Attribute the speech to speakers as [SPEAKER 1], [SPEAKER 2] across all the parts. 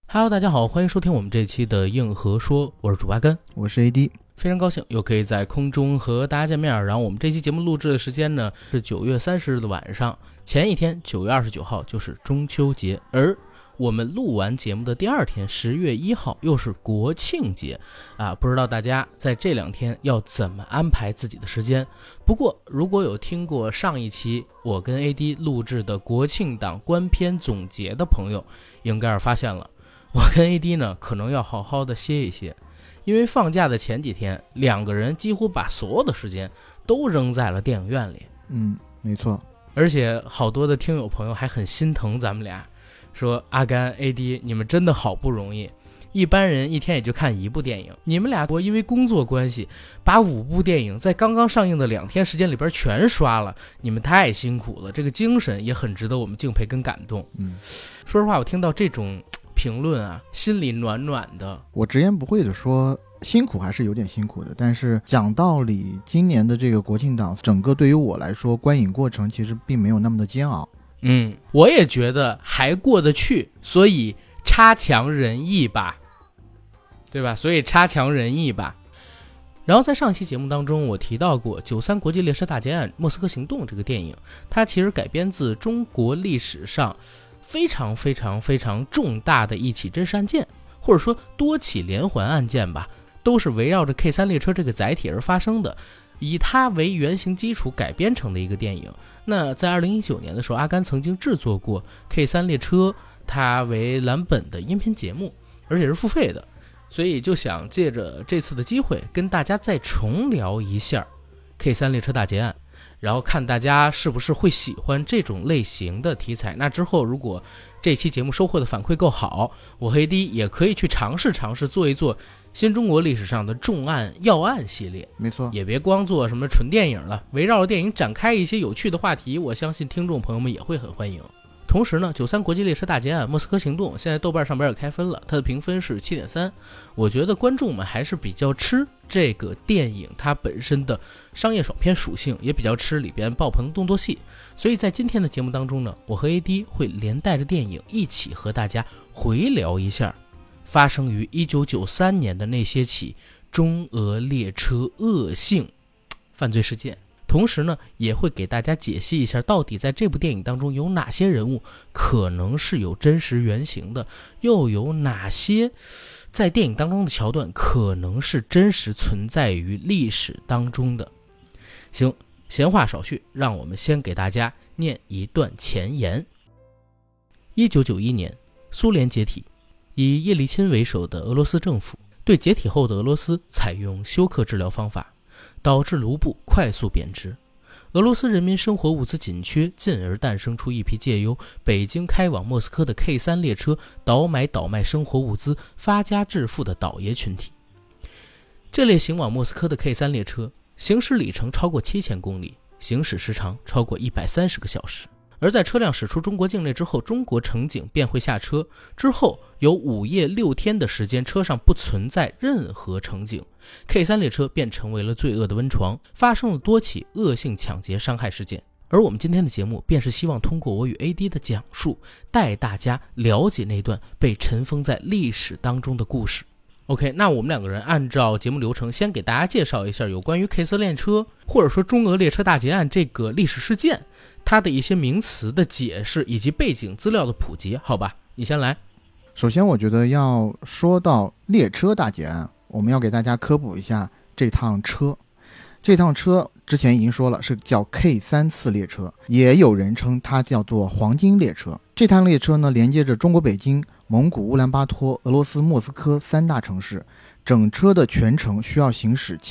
[SPEAKER 1] Hello， 大家好，欢迎收听我们这期的硬核说，我是主八根，
[SPEAKER 2] 我是 AD，
[SPEAKER 1] 非常高兴又可以在空中和大家见面。然后我们这期节目录制的时间呢是9月30日的晚上，前一天9月29号就是中秋节，而我们录完节目的第二天10月1号又是国庆节啊，不知道大家在这2天要怎么安排自己的时间。不过如果有听过上一期我跟 AD 录制的国庆档观片总结的朋友，应该是发现了我跟 AD 呢可能要好好的歇一歇，因为放假的前几天2个人几乎把所有的时间都扔在了电影院里。
[SPEAKER 2] 没错，
[SPEAKER 1] 而且好多的听友朋友还很心疼咱们俩，说阿甘 AD 你们真的好不容易，一般人一天也就看1部电影，你们俩因为工作关系把5部电影在刚刚上映的2天时间里边全刷了，你们太辛苦了，这个精神也很值得我们敬佩跟感动。说实话，我听到这种评论啊，心里暖暖的。
[SPEAKER 2] 我直言不讳的说，辛苦还是有点辛苦的，但是讲道理，今年的这个国庆档，整个对于我来说，观影过程其实并没有那么的煎熬。
[SPEAKER 1] 我也觉得还过得去，所以差强人意吧，对吧？所以差强人意吧。然后在上期节目当中，我提到过93国际列车大劫案莫斯科行动这个电影，它其实改编自中国历史上非常非常非常重大的一起真实案件，或者说多起连环案件吧，都是围绕着 K3 列车这个载体而发生的，以它为原型基础改编成的一个电影。那在2019年的时候，阿甘曾经制作过 K3 列车它为蓝本的音频节目，而且是付费的，所以就想借着这次的机会跟大家再重聊一下 K3 列车大劫案，然后看大家是不是会喜欢这种类型的题材。那之后如果这期节目收获的反馈够好，我和 AD 也可以去尝试做一做新中国历史上的重案要案系列。
[SPEAKER 2] 没错，
[SPEAKER 1] 也别光做什么纯电影了，围绕着电影展开一些有趣的话题，我相信听众朋友们也会很欢迎。同时呢，93国际列车大劫案莫斯科行动现在豆瓣上边也开分了，它的评分是 7.3， 我觉得观众们还是比较吃这个电影它本身的商业爽片属性，也比较吃里边爆棚动作戏。所以在今天的节目当中呢，我和 AD 会连带着电影一起和大家回聊一下发生于1993年的那些起中俄列车恶性犯罪事件，同时呢也会给大家解析一下到底在这部电影当中有哪些人物可能是有真实原型的，又有哪些在电影当中的桥段可能是真实存在于历史当中的。行，闲话少叙，让我们先给大家念一段前言。1991年苏联解体，以叶利钦为首的俄罗斯政府对解体后的俄罗斯采用休克治疗方法，导致卢布快速贬值，俄罗斯人民生活物资紧缺，进而诞生出一批借由北京开往莫斯科的 K3 列车倒买倒卖生活物资发家致富的倒爷群体。这类行往莫斯科的 K3 列车行驶里程超过7000公里，行驶时长超过130个小时。而在车辆驶出中国境内之后，中国乘警便会下车，之后有5夜6天的时间，车上不存在任何乘警， K3 列车便成为了罪恶的温床，发生了多起恶性抢劫伤害事件。而我们今天的节目便是希望通过我与 AD 的讲述，带大家了解那段被尘封在历史当中的故事。OK， 那我们2个人按照节目流程，先给大家介绍一下有关于 K3 列车或者说中俄列车大劫案这个历史事件，它的一些名词的解释以及背景资料的普及，好吧？你先来。
[SPEAKER 2] 首先我觉得要说到列车大劫案，我们要给大家科普一下这趟车。这趟车之前已经说了，是叫 K3次列车，也有人称它叫做黄金列车。这趟列车呢，连接着中国北京、蒙古乌兰巴托、俄罗斯莫斯科3大城市，整车的全程需要行驶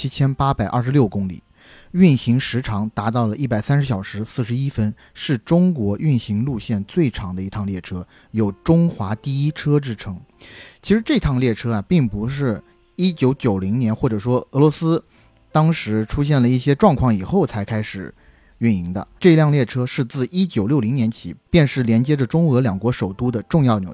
[SPEAKER 2] 7826公里，运行时长达到了130小时41分，是中国运行路线最长的一趟列车，有中华第一车之称。其实这趟列车啊，并不是1990年或者说俄罗斯当时出现了一些状况以后才开始运营的，这辆列车是自1960年起便是连接着中俄2国首都的重要纽带。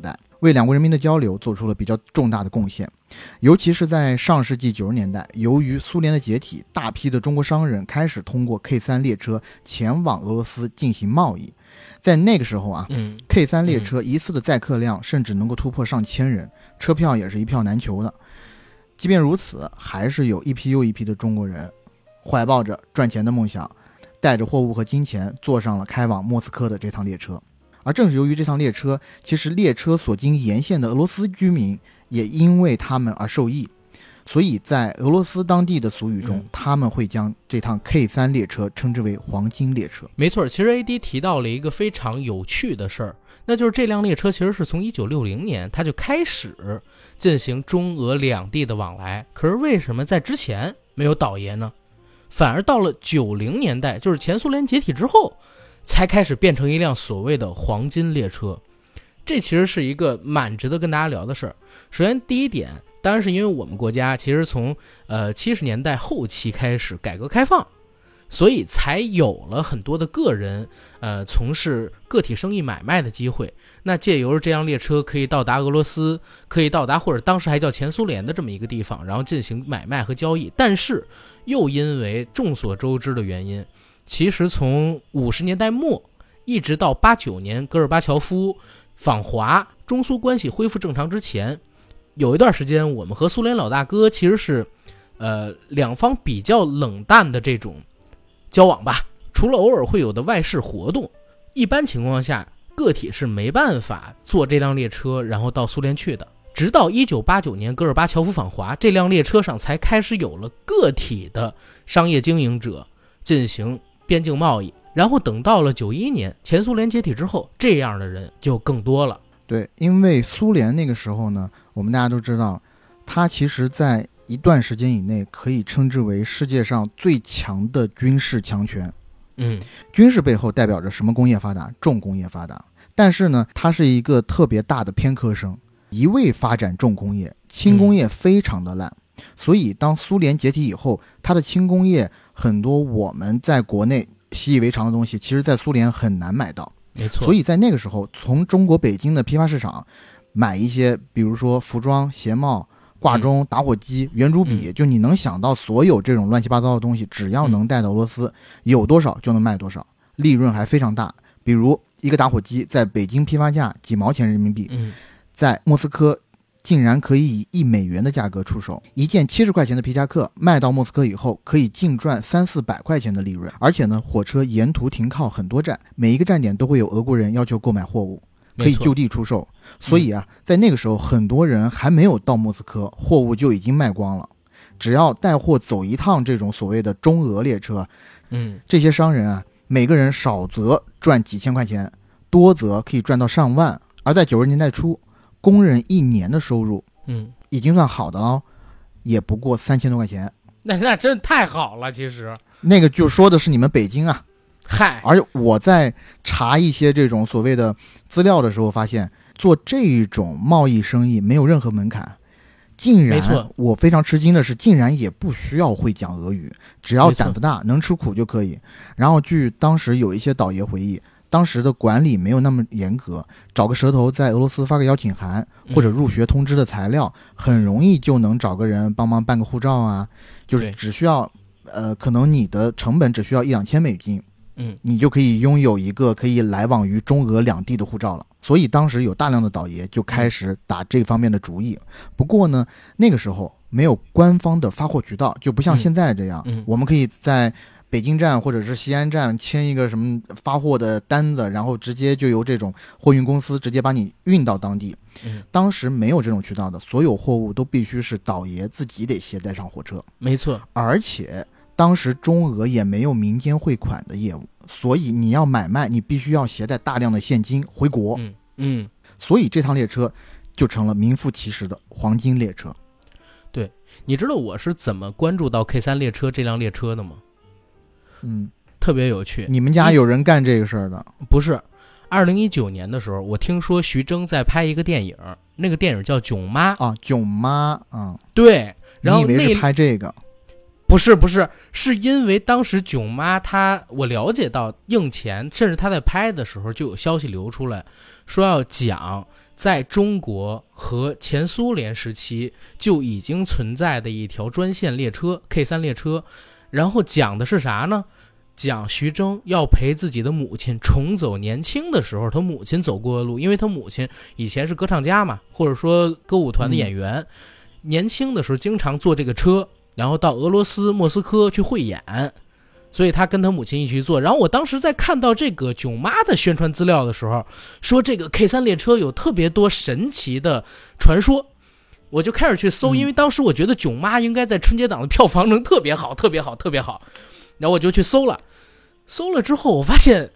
[SPEAKER 2] 为两国人民的交流做出了比较重大的贡献。尤其是在上世纪90年代，由于苏联的解体，大批的中国商人开始通过 K3 列车前往俄罗斯进行贸易。在那个时候啊，K3 列车一次的载客量甚至能够突破上千人，车票也是一票难求的。即便如此，还是有一批又一批的中国人怀抱着赚钱的梦想，带着货物和金钱坐上了开往莫斯科的这趟列车。而正是由于这趟列车，其实列车所经沿线的俄罗斯居民也因为他们而受益，所以在俄罗斯当地的俗语中，他们会将这趟 K3 列车称之为黄金列车。
[SPEAKER 1] 没错，其实 AD 提到了一个非常有趣的事儿，那就是这辆列车其实是从1960年它就开始进行中俄两地的往来，可是为什么在之前没有倒爷呢？反而到了90年代，就是前苏联解体之后，才开始变成一辆所谓的黄金列车。这其实是一个蛮值得跟大家聊的事儿。首先第一点，当然是因为我们国家其实从70年代后期开始改革开放，所以才有了很多的个人从事个体生意买卖的机会。那借由这辆列车可以到达俄罗斯，可以到达或者当时还叫前苏联的这么一个地方，然后进行买卖和交易。但是又因为众所周知的原因，其实从50年代末一直到89年戈尔巴乔夫访华，中苏关系恢复正常之前，有一段时间我们和苏联老大哥其实是两方比较冷淡的这种交往吧。除了偶尔会有的外事活动，一般情况下个体是没办法坐这辆列车然后到苏联去的。直到1989年戈尔巴乔夫访华，这辆列车上才开始有了个体的商业经营者进行边境贸易。然后等到了91年前苏联解体之后，这样的人就更多了。
[SPEAKER 2] 对，因为苏联那个时候呢，我们大家都知道，它其实在一段时间以内可以称之为世界上最强的军事强权。军事背后代表着什么工业发达？重工业发达。但是呢，它是一个特别大的偏科生，一味发展重工业，轻工业非常的烂。所以当苏联解体以后，它的轻工业很多我们在国内习以为常的东西，其实在苏联很难买到。
[SPEAKER 1] 没错，
[SPEAKER 2] 所以在那个时候，从中国北京的批发市场买一些，比如说服装、鞋帽、挂钟、打火机、圆珠笔，就你能想到所有这种乱七八糟的东西，只要能带到俄罗斯，有多少就能卖多少，利润还非常大。比如一个打火机在北京批发价几毛钱人民币，在莫斯科竟然可以以1美元的价格出手。一件70块钱的皮夹克卖到莫斯科以后，可以净赚300-400块钱的利润。而且呢，火车沿途停靠很多站，每一个站点都会有俄国人要求购买货物，可以就地出售。所以啊，在那个时候，很多人还没有到莫斯科，货物就已经卖光了。只要带货走一趟这种所谓的中俄列车，这些商人啊，每个人少则赚几千块钱，多则可以赚到上万。而在90年代初，工人一年的收入，已经算好的了，也不过3000多块钱。
[SPEAKER 1] 那真太好了，其实
[SPEAKER 2] 那个就说的是你们北京啊。
[SPEAKER 1] 嗨，
[SPEAKER 2] 而且我在查一些这种所谓的资料的时候，发现做这种贸易生意没有任何门槛，竟然我非常吃惊的是，竟然也不需要会讲俄语，只要胆子大，能吃苦就可以。然后据当时有一些导爷回忆，当时的管理没有那么严格，找个舌头在俄罗斯发个邀请函或者入学通知的材料，很容易就能找个人帮忙办个护照啊，就是只需要可能你的成本只需要1-2千美金，你就可以拥有一个可以来往于中俄两地的护照了。所以当时有大量的导爷就开始打这方面的主意。不过呢，那个时候没有官方的发货渠道，就不像现在这样，我们可以在北京站或者是西安站签一个什么发货的单子，然后直接就由这种货运公司直接把你运到当地。当时没有这种渠道的，所有货物都必须是导爷自己得携带上火车。
[SPEAKER 1] 没错，
[SPEAKER 2] 而且当时中俄也没有民间汇款的业务，所以你要买卖，你必须要携带大量的现金回国。所以这趟列车就成了名副其实的黄金列车。
[SPEAKER 1] 对，你知道我是怎么关注到 K3 列车这辆列车的吗？特别有趣。
[SPEAKER 2] 你们家有人干这个事儿的？
[SPEAKER 1] 不是，2019年的时候，我听说徐峥在拍一个电影，那个电影叫《囧妈》
[SPEAKER 2] 啊，囧妈啊，
[SPEAKER 1] 对。然后
[SPEAKER 2] 你以为是拍这个？
[SPEAKER 1] 不是，是因为当时囧妈我了解到映前，甚至他在拍的时候就有消息流出来，说要讲在中国和前苏联时期就已经存在的一条专线列车 K3 列车。然后讲的是啥呢？讲徐峥要陪自己的母亲重走年轻的时候他母亲走过的路，因为他母亲以前是歌唱家嘛，或者说歌舞团的演员，年轻的时候经常坐这个车，然后到俄罗斯莫斯科去汇演，所以他跟他母亲一起去做。然后我当时在看到这个囧妈的宣传资料的时候，说这个 K3 列车有特别多神奇的传说，我就开始去搜，因为当时我觉得囧妈应该在春节档的票房能特别好特别好特别好，然后我就去搜了之后，我发现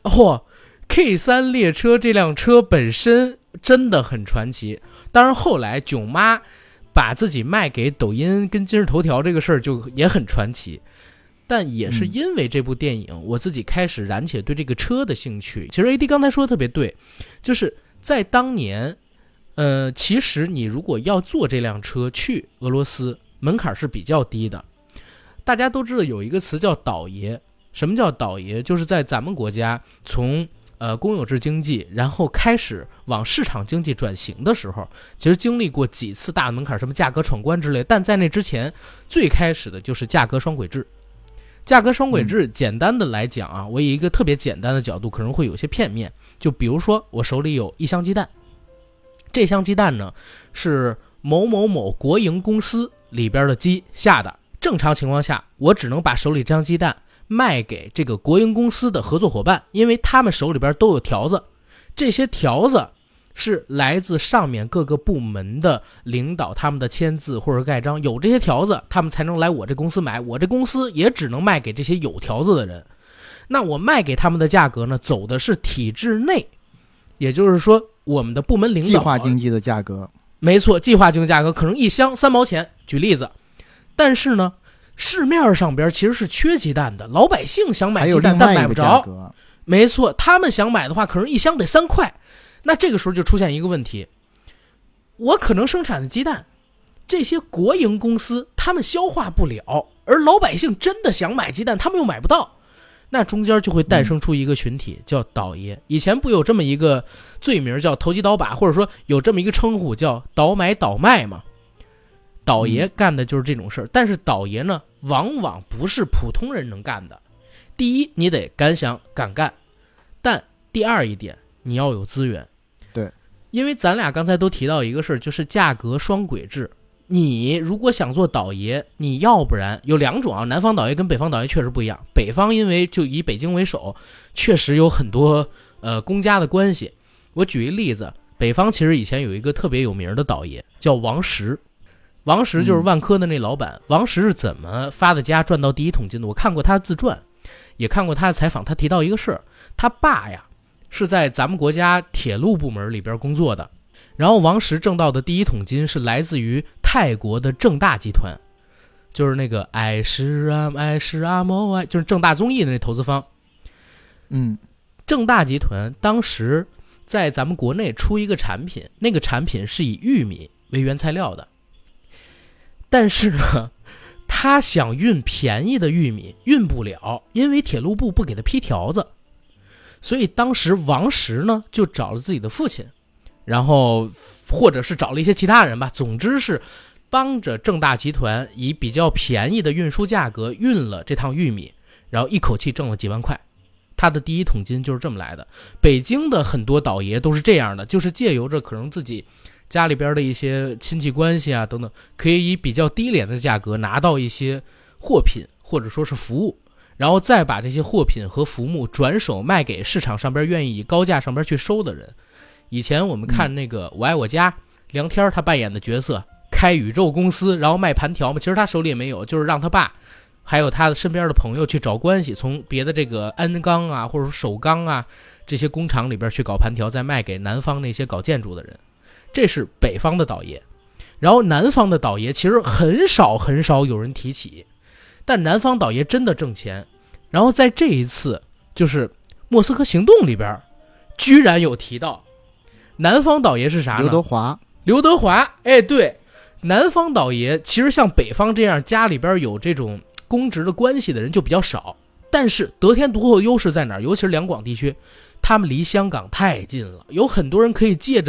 [SPEAKER 1] K3 列车这辆车本身真的很传奇。当然后来囧妈把自己卖给抖音跟今日头条这个事儿就也很传奇，但也是因为这部电影，我自己开始燃起对这个车的兴趣。其实 AD 刚才说的特别对，就是在当年其实你如果要坐这辆车去俄罗斯，门槛是比较低的。大家都知道有一个词叫倒爷，什么叫倒爷？就是在咱们国家从公有制经济，然后开始往市场经济转型的时候，其实经历过几次大门槛，什么价格闯关之类，但在那之前，最开始的就是价格双轨制。价格双轨制简单的来讲啊，我以一个特别简单的角度可能会有些片面，就比如说我手里有一箱鸡蛋，这箱鸡蛋呢是某某某国营公司里边的鸡下的，正常情况下我只能把手里这箱鸡蛋卖给这个国营公司的合作伙伴，因为他们手里边都有条子，这些条子是来自上面各个部门的领导他们的签字或者盖章，有这些条子他们才能来我这公司买，我这公司也只能卖给这些有条子的人。那我卖给他们的价格呢，走的是体制内，也就是说我们的部门领导
[SPEAKER 2] 计划经济的价格。
[SPEAKER 1] 没错，计划经济价格可能一箱3毛钱，举例子。但是呢市面上边其实是缺鸡蛋的，老百姓想买鸡蛋但买不着。没错，他们想买的话可能一箱得3块。那这个时候就出现一个问题，我可能生产的鸡蛋这些国营公司他们消化不了，而老百姓真的想买鸡蛋他们又买不到，那中间就会诞生出一个群体叫倒爷。以前不有这么一个罪名叫投机倒把，或者说有这么一个称呼叫倒买倒卖吗？倒爷干的就是这种事儿，但是倒爷呢往往不是普通人能干的。第一，你得敢想敢干，但第二一点你要有资源。
[SPEAKER 2] 对，
[SPEAKER 1] 因为咱俩刚才都提到一个事儿，就是价格双轨制。你如果想做倒爷，你要不然有2种啊，南方倒爷跟北方倒爷确实不一样。北方因为就以北京为首，确实有很多公家的关系。我举一例子，北方其实以前有一个特别有名的倒爷叫王石，王石就是万科的那老板。王石是怎么发的家赚到第一桶金的？我看过他的自传，也看过他的采访，他提到一个事儿，他爸呀是在咱们国家铁路部门里边工作的，然后王石挣到的第一桶金是来自于泰国的正大集团，就是那个爱是啊某爱，就是正大综艺的那投资方。正大集团当时在咱们国内出一个产品，那个产品是以玉米为原材料的，但是呢他想运便宜的玉米运不了，因为铁路部不给他批条子。所以当时王石呢就找了自己的父亲，然后或者是找了一些其他人吧，总之是帮着正大集团以比较便宜的运输价格运了这趟玉米，然后一口气挣了几万块。他的第一桶金就是这么来的。北京的很多倒爷都是这样的，就是借由着可能自己家里边的一些亲戚关系啊等等，可以以比较低廉的价格拿到一些货品或者说是服务，然后再把这些货品和服务转手卖给市场上边愿意以高价上边去收的人。以前我们看那个我爱我家，梁天他扮演的角色开宇宙公司，然后卖盘条嘛，其实他手里也没有，就是让他爸还有他的身边的朋友去找关系，从别的这个鞍钢啊或者说首钢啊这些工厂里边去搞盘条，再卖给南方那些搞建筑的人。这是北方的倒爷。然后南方的倒爷其实很少有人提起，但南方倒爷真的挣钱。然后在这一次就是莫斯科行动里边居然有提到南方倒爷是啥呢？刘德华。哎，对，南方倒爷其实像北方这样家里边有这种公职的关系的人就比较少，但是得天独厚的优势在哪儿？尤其是两广地区，他们离香港太近了，有很多人可以借着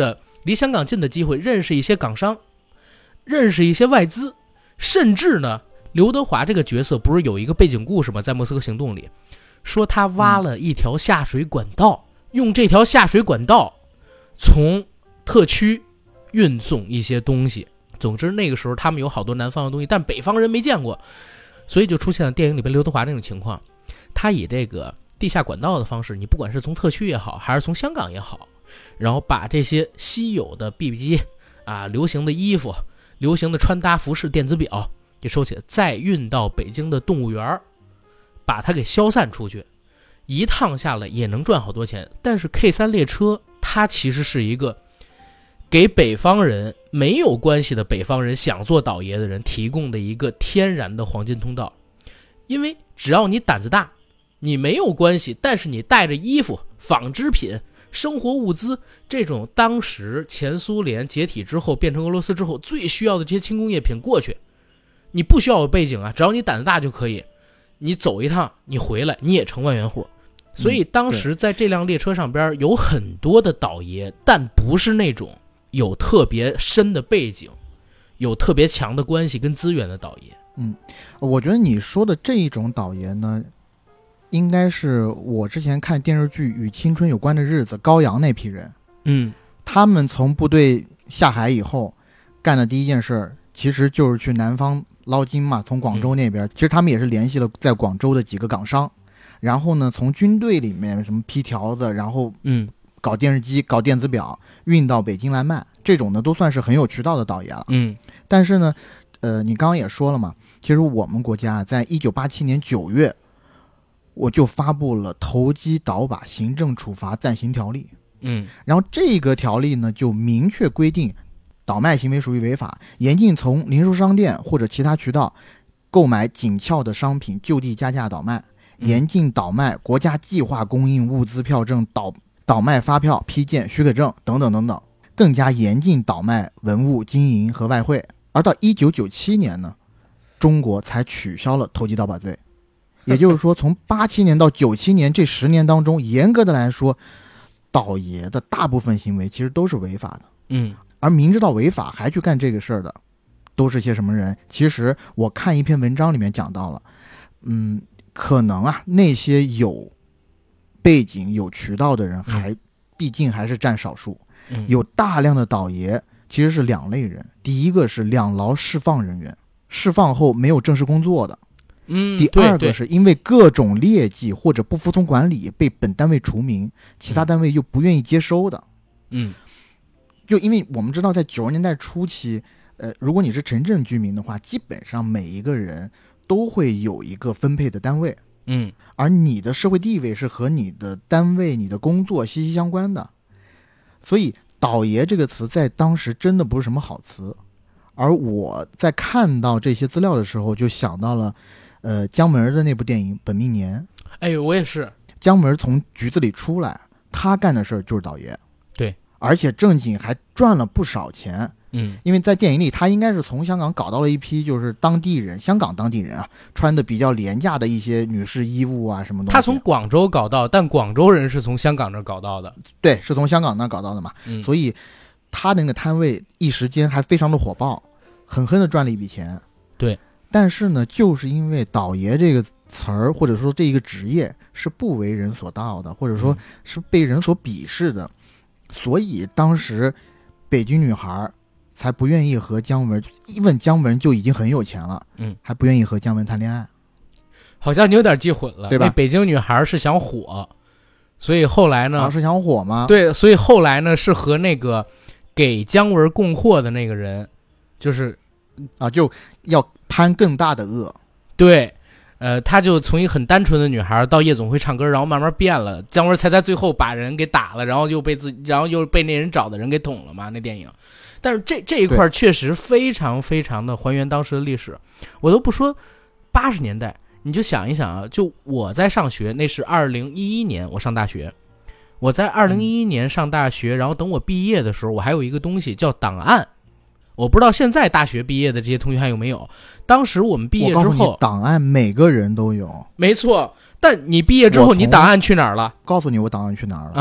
[SPEAKER 1] 离香港近的机会，认识一些港商，认识一些外资，甚至呢，刘德华这个角色不是有一个背景故事吗？在莫斯科行动里，说他挖了一条下水管道，用这条下水管道从特区运送一些东西。总之那个时候他们有好多南方的东西，但北方人没见过，所以就出现了电影里边刘德华那种情况。他以这个地下管道的方式，你不管是从特区也好，还是从香港也好，然后把这些稀有的 BB 机啊、流行的衣服、流行的穿搭服饰、电子表给收起来，再运到北京的动物园，把它给消散出去。一趟下来也能赚好多钱。但是 K3 列车它其实是一个给北方人没有关系的北方人想做倒爷的人提供的一个天然的黄金通道。因为只要你胆子大，你没有关系，但是你带着衣服、纺织品、生活物资，这种当时前苏联解体之后变成俄罗斯之后最需要的这些轻工业品过去，你不需要有背景啊，只要你胆子大就可以。你走一趟，你回来你也成万元户。所以当时在这辆列车上边有很多的倒爷，但不是那种有特别深的背景、有特别强的关系跟资源的倒爷。
[SPEAKER 2] 我觉得你说的这一种倒爷呢，应该是我之前看电视剧《与青春有关的日子》高阳那批人。他们从部队下海以后干的第一件事其实就是去南方捞金嘛，从广州那边，其实他们也是联系了在广州的几个港商，然后呢从军队里面什么批条子，然后搞电视机、搞电子表运到北京来卖，这种呢都算是很有渠道的倒爷了。但是呢你刚刚也说了嘛，其实我们国家在1987年9月我就发布了投机倒把行政处罚暂行条例。然后这个条例呢就明确规定倒卖行为属于违法，严禁从零售商店或者其他渠道购买紧俏的商品就地加价倒卖，严禁倒卖国家计划供应物资票证、倒卖发票、批件、许可证等等等等，更加严禁倒卖文物、金银和外汇。而到1997年呢，中国才取消了投机倒把罪。也就是说从87年到97年这10年当中，严格的来说倒爷的大部分行为其实都是违法的。而明知道违法还去干这个事儿的都是些什么人？其实我看一篇文章里面讲到了，可能啊那些有背景有渠道的人毕竟还是占少数。有大量的倒爷其实是两类人，第一个是两劳释放人员，释放后没有正式工作的。第二个是因为各种劣迹或者不服从管理被本单位除名，其他单位又不愿意接收的。就因为我们知道在90年代初期如果你是城镇居民的话，基本上每一个人都会有一个分配的单位。而你的社会地位是和你的单位、你的工作息息相关的。所以倒爷这个词在当时真的不是什么好词。而我在看到这些资料的时候就想到了姜文的那部电影《本命年》。
[SPEAKER 1] 我也是。
[SPEAKER 2] 姜文从局子里出来，他干的事儿就是倒爷。
[SPEAKER 1] 对，
[SPEAKER 2] 而且正经还赚了不少钱。因为在电影里他应该是从香港搞到了一批就是当地人，香港当地人啊，穿的比较廉价的一些女士衣物啊什么东西。
[SPEAKER 1] 他从广州搞到，但广州人是从香港那搞到的。
[SPEAKER 2] 对，是从香港那搞到的嘛。所以他那个摊位一时间还非常的火爆，狠狠的赚了一笔钱。
[SPEAKER 1] 对，
[SPEAKER 2] 但是呢就是因为倒爷这个词儿或者说这一个职业是不为人所道的，或者说是被人所鄙视的，所以当时北京女孩才不愿意和姜文，一问姜文就已经很有钱了，还不愿意和姜文谈恋爱。
[SPEAKER 1] 好像你有点记混了，
[SPEAKER 2] 对吧？
[SPEAKER 1] 北京女孩是想火，所以后来呢？
[SPEAKER 2] 是想火吗？
[SPEAKER 1] 对，所以后来呢是和那个给姜文供货的那个人，就是
[SPEAKER 2] 就要攀更大的恶。
[SPEAKER 1] 对，他就从一个很单纯的女孩到夜总会唱歌，然后慢慢变了。姜文才在最后把人给打了，然后又被那人找的人给捅了嘛，那电影。但是这一块确实非常非常的还原当时的历史。我都不说80年代，你就想一想啊，就我在上学，那是2011年我上大学。我在2011年上大学，然后等我毕业的时候，我还有一个东西叫档案。我不知道现在大学毕业的这些同学还有没有。当时我们毕业之后，
[SPEAKER 2] 我告诉你，档案每个人都有。
[SPEAKER 1] 没错，但你毕业之后，你档案去哪儿了？
[SPEAKER 2] 告诉你我档案去哪儿了。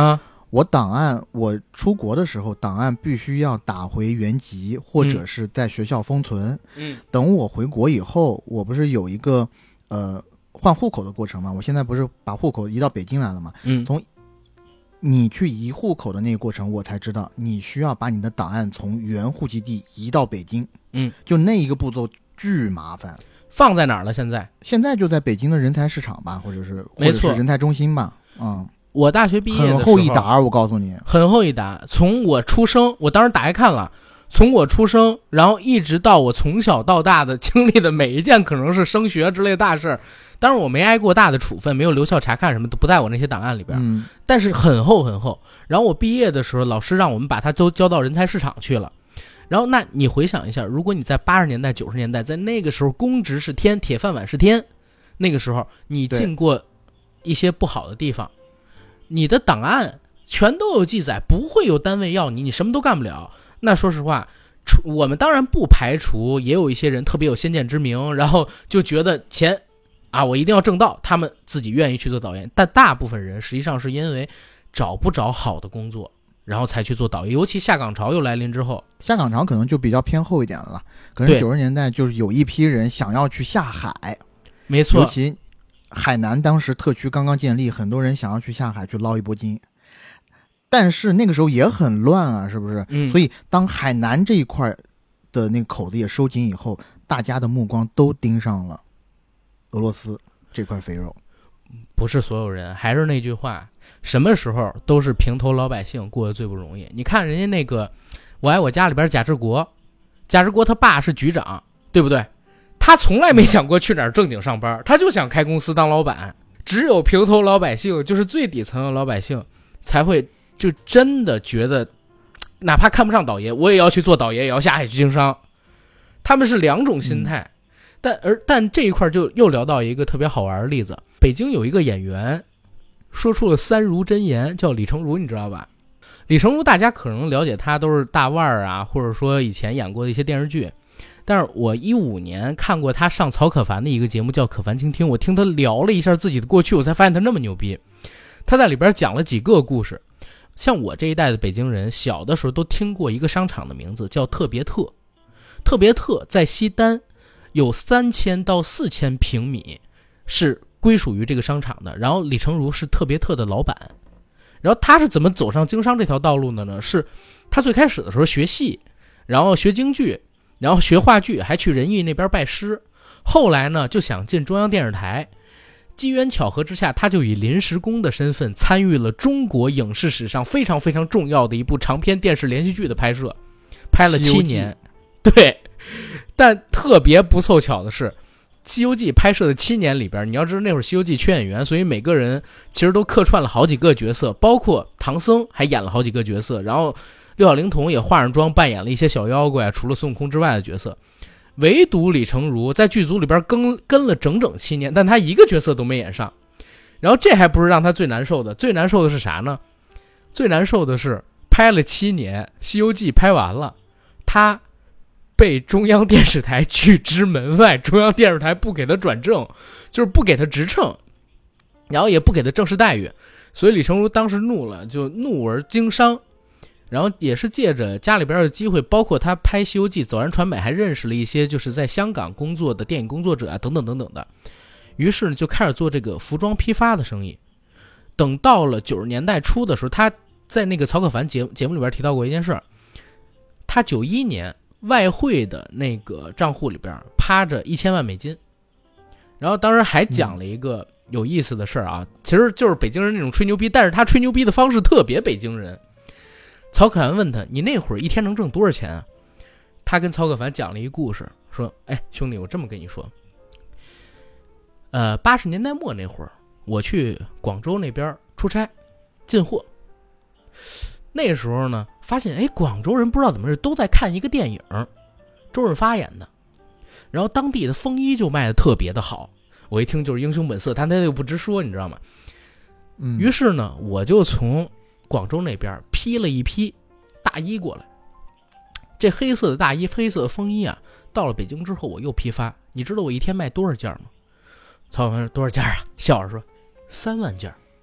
[SPEAKER 2] 我档案我出国的时候档案必须要打回原籍，或者是在学校封存。等我回国以后，我不是有一个换户口的过程吗？我现在不是把户口移到北京来了吗？从你去移户口的那个过程，我才知道你需要把你的档案从原户籍地移到北京。就那一个步骤巨麻烦。
[SPEAKER 1] 放在哪儿了？现在
[SPEAKER 2] 就在北京的人才市场吧，或者是人才中心吧。
[SPEAKER 1] 我大学毕业的时候
[SPEAKER 2] 很厚一沓，我告诉你，
[SPEAKER 1] 很厚一沓。从我出生，我当时打开看了，从我出生，然后一直到我从小到大的经历的每一件可能是升学之类的大事，当然我没挨过大的处分，没有留校察看什么都不在我那些档案里边，但是很厚很厚。然后我毕业的时候，老师让我们把它都交到人才市场去了。然后那你回想一下，如果你在80年代90年代，在那个时候公职是天，铁饭碗是天，那个时候你进过一些不好的地方，你的档案全都有记载，不会有单位要你，你什么都干不了。那说实话，我们当然不排除也有一些人特别有先见之明，然后就觉得钱啊我一定要挣到，他们自己愿意去做导演。但大部分人实际上是因为找不着好的工作，然后才去做导演。尤其下岗潮又来临之后，
[SPEAKER 2] 下岗潮可能就比较偏后一点了，可能90年代就是有一批人想要去下海。
[SPEAKER 1] 没错，
[SPEAKER 2] 尤其海南当时特区刚刚建立，很多人想要去下海去捞一波金，但是那个时候也很乱啊，是不是？所以当海南这一块的那个口子也收紧以后，大家的目光都盯上了俄罗斯这块肥肉。
[SPEAKER 1] 不是所有人，还是那句话，什么时候都是平头老百姓过得最不容易。你看人家那个我爱我家里边贾志国他爸是局长，对不对？他从来没想过去哪儿正经上班，他就想开公司当老板。只有平头老百姓，就是最底层的老百姓，才会就真的觉得哪怕看不上导爷，我也要去做导爷，也要下海去经商。他们是两种心态。但这一块就又聊到一个特别好玩的例子。北京有一个演员说出了3如真言，叫李成儒，你知道吧？李成儒大家可能了解他都是大腕儿啊，或者说以前演过的一些电视剧。但是我15年看过他上曹可凡的一个节目叫可凡倾听，我听他聊了一下自己的过去，我才发现他那么牛逼。他在里边讲了几个故事。像我这一代的北京人，小的时候都听过一个商场的名字叫特别特。特别特在西单有3000到4000平米是归属于这个商场的，然后李成儒是特别特的老板。然后他是怎么走上经商这条道路的呢？是他最开始的时候学戏，然后学京剧，然后学话剧，还去仁义那边拜师。后来呢就想进中央电视台，机缘巧合之下，他就以临时工的身份参与了中国影视史上非常非常重要的一部长篇电视连续剧的拍摄，拍了7年。对，但特别不凑巧的是，西游记拍摄的7年里边，你要知道那会儿西游记缺演员，所以每个人其实都客串了好几个角色，包括唐僧还演了好几个角色，然后六小龄童也化上妆扮演了一些小妖怪，除了孙悟空之外的角色。唯独李成儒在剧组里边跟了整整7年，但他一个角色都没演上。然后这还不是让他最难受的，最难受的是啥呢？最难受的是拍了7年，西游记拍完了，他被中央电视台拒之门外，中央电视台不给他转正，就是不给他职称，然后也不给他正式待遇。所以李成儒当时怒了，就怒而经商。然后也是借着家里边的机会，包括他拍西游记走南传北，还认识了一些就是在香港工作的电影工作者啊，等等等等的。于是呢就开始做这个服装批发的生意。等到了90年代初的时候，他在那个曹可凡节目里边提到过一件事，他91年外汇的那个账户里边趴着1000万美金。然后当时还讲了一个有意思的事啊，其实就是北京人那种吹牛逼，但是他吹牛逼的方式特别北京人。曹可凡问他，你那会儿一天能挣多少钱啊？他跟曹可凡讲了一个故事，说，哎，兄弟，我这么跟你说，80年代末那会儿，我去广州那边出差进货，那时候呢发现，哎，广州人不知道怎么是都在看一个电影，周润发演的，然后当地的风衣就卖的特别的好，我一听就是英雄本色，但他又不直说，你知道吗？于是呢我就从广州那边批了一批大衣过来，这黑色的大衣，黑色的风衣啊，到了北京之后我又批发。你知道我一天卖多少件吗？曹可凡说多少件啊？笑着说3万件。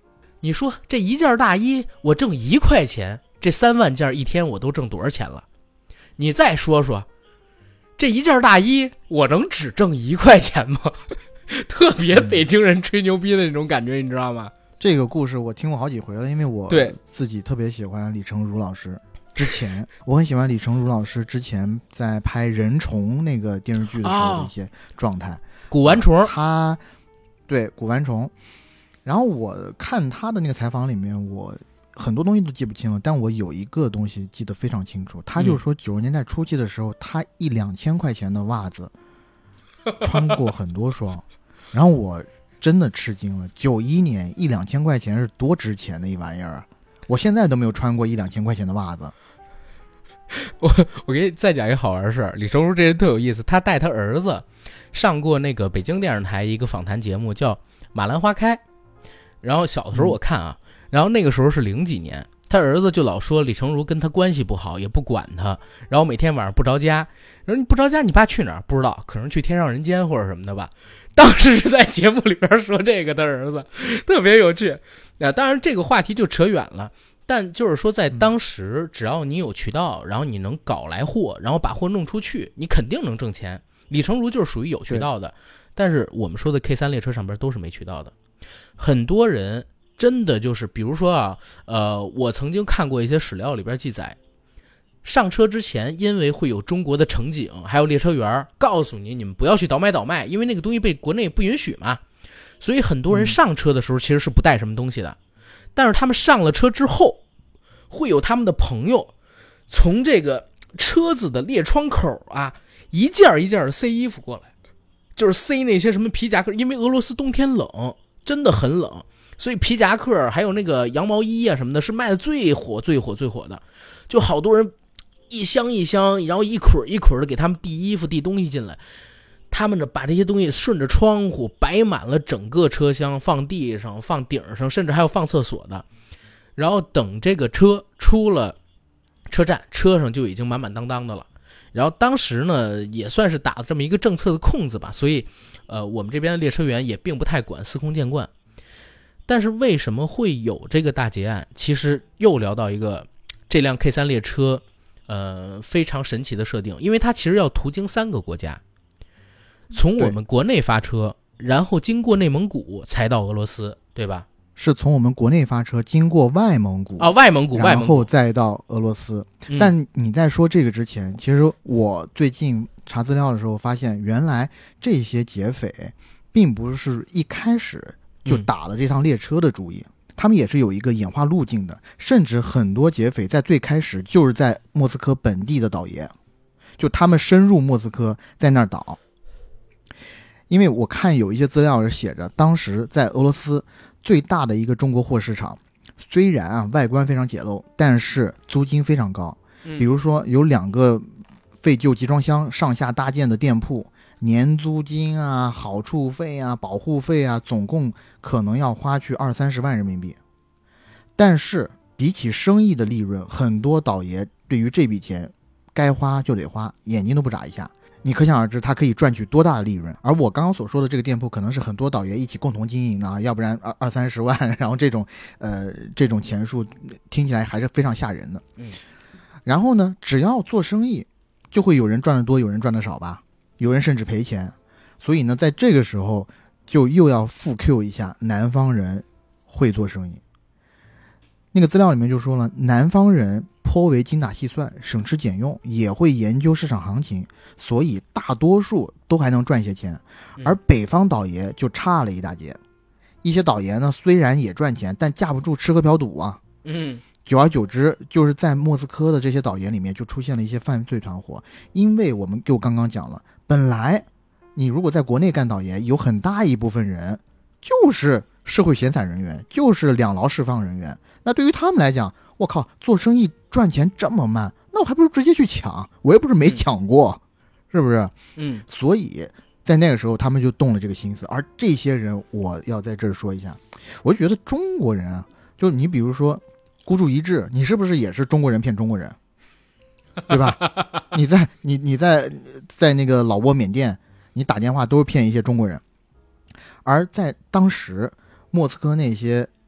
[SPEAKER 1] 你说这一件大衣我挣1块钱，这3万件一天我都挣多少钱了？你再说说，这一件大衣我能只挣1块钱吗？特别北京人吹牛逼的那种感觉，你知道吗？
[SPEAKER 2] 这个故事我听过好几回了，因为我
[SPEAKER 1] 对
[SPEAKER 2] 自己特别喜欢李成儒老师。之前我很喜欢李成儒老师之前在拍《人虫》那个电视剧的时候的一些状态。
[SPEAKER 1] 古玩虫，
[SPEAKER 2] 他对古玩虫。然后我看他的那个采访里面，我很多东西都记不清了，但我有一个东西记得非常清楚。他就说90年代初期的时候，他1-2千块钱的袜子穿过很多双。然后我真的吃惊了，91年1-2千块钱是多值钱的一玩意儿啊！我现在都没有穿过1-2千块钱的袜子。
[SPEAKER 1] 我给你再讲一个好玩的事儿。李成儒这人特有意思，他带他儿子上过那个北京电视台一个访谈节目，叫《马兰花开》。然后小的时候我看啊，然后那个时候是00几年，他儿子就老说李成儒跟他关系不好，也不管他，然后每天晚上不着家。然后你不着家，你爸去哪儿？不知道，可能去天上人间或者什么的吧。当时是在节目里边说这个，他儿子特别有趣。当然这个话题就扯远了，但就是说在当时，只要你有渠道，然后你能搞来货，然后把货弄出去，你肯定能挣钱。李成儒就是属于有渠道的，但是我们说的 K3 列车上边都是没渠道的。很多人真的就是比如说啊，我曾经看过一些史料里边记载，上车之前因为会有中国的乘警还有列车员告诉你们不要去倒卖，因为那个东西被国内不允许嘛，所以很多人上车的时候其实是不带什么东西的。但是他们上了车之后，会有他们的朋友从这个车子的列窗口啊一件一件的塞衣服过来，就是塞那些什么皮夹克，因为俄罗斯冬天冷，真的很冷，所以皮夹克还有那个羊毛衣啊什么的是卖的最火的，就好多人一箱一箱，然后一捆一捆的给他们递衣服递东西进来，他们把这些东西顺着窗户摆满了整个车厢，放地上放顶上，甚至还有放厕所的。然后等这个车出了车站，车上就已经满满当当的了。然后当时呢也算是打了这么一个政策的空子吧，所以我们这边的列车员也并不太管，司空见惯。但是为什么会有这个大劫案，其实又聊到一个这辆 K3 列车非常神奇的设定，因为它其实要途经3个国家，从我们国内发车，然后经过内蒙古才到俄罗斯，对吧？
[SPEAKER 2] 是从我们国内发车，经过外蒙古
[SPEAKER 1] 外蒙古，
[SPEAKER 2] 然后再到俄罗斯。但你在说这个之前，其实我最近查资料的时候发现，原来这些劫匪并不是一开始就打了这趟列车的主意，他们也是有一个演化路径的，甚至很多劫匪在最开始就是在莫斯科本地的倒爷，就他们深入莫斯科在那儿倒。因为我看有一些资料是写着，当时在俄罗斯最大的一个中国货市场，虽然外观非常简陋，但是租金非常高。比如说有2个废旧集装箱上下搭建的店铺，年租金啊、好处费啊、保护费啊，总共可能要花去20-30万人民币。但是比起生意的利润，很多倒爷对于这笔钱该花就得花，眼睛都不眨一下。你可想而知他可以赚取多大的利润。而我刚刚所说的这个店铺可能是很多倒爷一起共同经营的，要不然20-30万，然后这种钱数听起来还是非常吓人的。然后呢，只要做生意就会有人赚得多，有人赚得少吧，有人甚至赔钱。所以呢，在这个时候就又要复 Q 一下南方人会做生意。那个资料里面就说了，南方人颇为精打细算，省吃俭用，也会研究市场行情，所以大多数都还能赚些钱。而北方倒爷就差了一大截，一些倒爷呢虽然也赚钱，但架不住吃喝嫖赌啊。久而久之，就是在莫斯科的这些倒爷里面就出现了一些犯罪团伙。因为我们就刚刚讲了，本来你如果在国内干倒爷，有很大一部分人就是社会闲散人员，就是两劳释放人员。那对于他们来讲，我靠，做生意赚钱这么慢，那我还不如直接去抢，我又不是没抢过，是不是？所以在那个时候他们就动了这个心思。而这些人我要在这儿说一下，我觉得中国人啊，就你比如说孤注一掷，你是不是也是中国人骗中国人，对吧？你在那个老挝缅甸，你打电话都是骗一些中国人。而在当时莫斯科那些